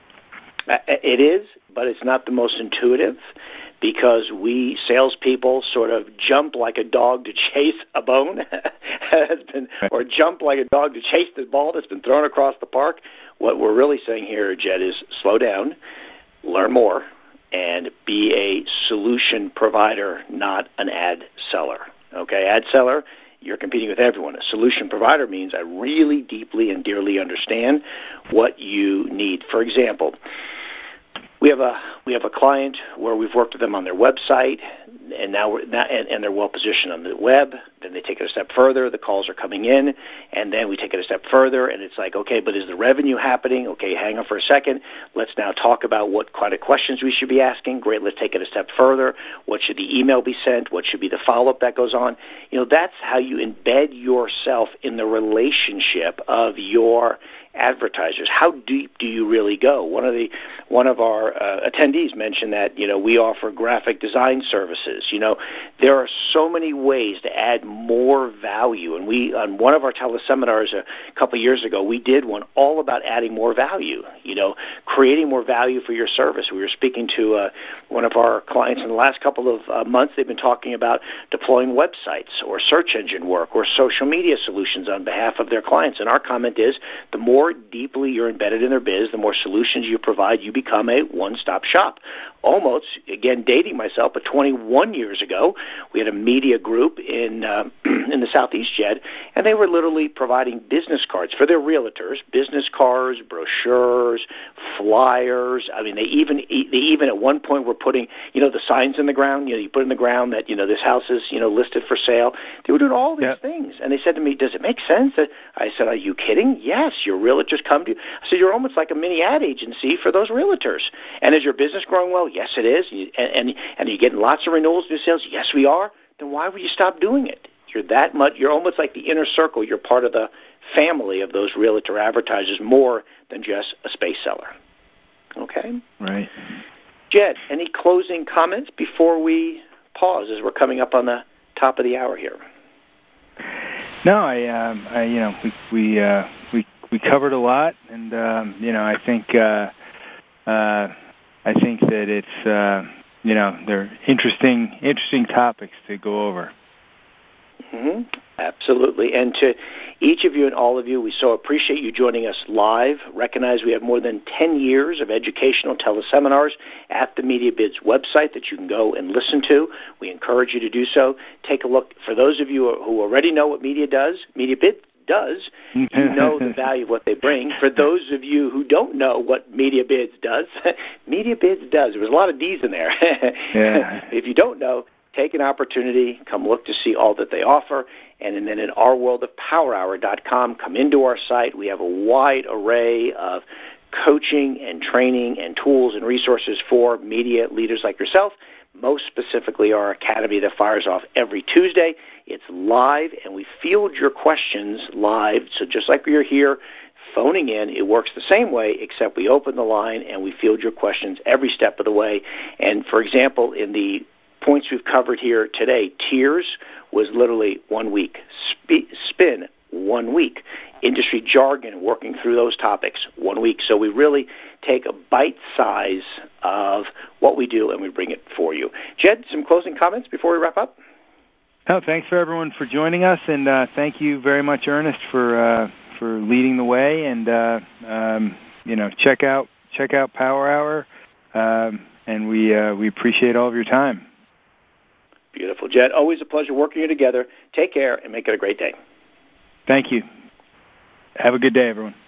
It is, but it's not the most intuitive, because we salespeople sort of jump like a dog to chase a bone, has been, or jump like a dog to chase the ball that's been thrown across the park. What we're really saying here, Jed, is slow down, learn more, and be a solution provider, not an ad seller. Okay, ad seller, you're competing with everyone. A solution provider means I really deeply and dearly understand what you need. For example, we have a we have a client where we've worked with them on their website, and now we're not, and, and they're well positioned on the web. Then they take it a step further. The calls are coming in, and then we take it a step further, and it's like, okay, but is the revenue happening? Okay, hang on for a second. Let's now talk about what kind of questions we should be asking. Great, let's take it a step further. What should the email be sent? What should be the follow-up that goes on? You know, that's how you embed yourself in the relationship of your advertisers. How deep do you really go? One of the one of our uh, attendees mentioned that, you know, we offer graphic design services. You know, there are so many ways to add more value, and we on one of our teleseminars a couple of years ago, we did one all about adding more value. You know, creating more value for your service. We were speaking to uh, one of our clients in the last couple of uh, months. They've been talking about deploying websites or search engine work or social media solutions on behalf of their clients. And our comment is, the more deeply you're embedded in their biz, the more solutions you provide, you become a one-stop shop. Almost, again, dating myself, but twenty-one years ago, we had a media group in uh, in the Southeast, Jed, and they were literally providing business cards for their realtors, business cards, brochures, flyers. I mean, they even they even at one point were putting, you know, the signs in the ground. You know, you put in the ground that, you know, this house is, you know, listed for sale. They were doing all these yep. things, and they said to me, "Does it make sense?" I said, "Are you kidding? Yes, your realtors come to you." I said, "You're almost like a mini ad agency for those realtors." And is your business growing well? Yes, it is. And, and, and are you getting lots of renewals, new sales? Yes, we are. Then why would you stop doing it? You're that much. You're almost like the inner circle. You're part of the family of those realtor advertisers, more than just a space seller. Okay? Right. Jed, any closing comments before we pause as we're coming up on the top of the hour here? No, I, um, I you know, we we uh, we we covered a lot, and um, you know, I think uh, uh, I think that it's uh, you know, they're interesting, interesting topics to go over. Mm-hmm. Absolutely. And to each of you and all of you, we so appreciate you joining us live. Recognize we have more than ten years of educational teleseminars at the MediaBids website that you can go and listen to. We encourage you to do so. Take a look. For those of you who already know what Media does, MediaBids does, you know the value of what they bring. For those of you who don't know what MediaBids does, MediaBids does. There was a lot of D's in there. Yeah. If you don't know, take an opportunity, come look to see all that they offer, and then at our world of power hour dot com, come into our site. We have a wide array of coaching and training and tools and resources for media leaders like yourself, most specifically our academy that fires off every Tuesday. It's live, and we field your questions live, so just like you're here phoning in, it works the same way, except we open the line and we field your questions every step of the way. And, for example, in the points we've covered here today, tears was literally one week. Sp- spin, one week. Industry jargon, working through those topics, one week. So we really take a bite size of what we do and we bring it for you. Jed, some closing comments before we wrap up? Oh, thanks for everyone for joining us, and uh, thank you very much, Ernest, for uh, for leading the way. And uh, um, you know, check out check out Power Hour, um, and we uh, we appreciate all of your time. Beautiful, Jed. Always a pleasure working you together. Take care and make it a great day. Thank you. Have a good day, everyone.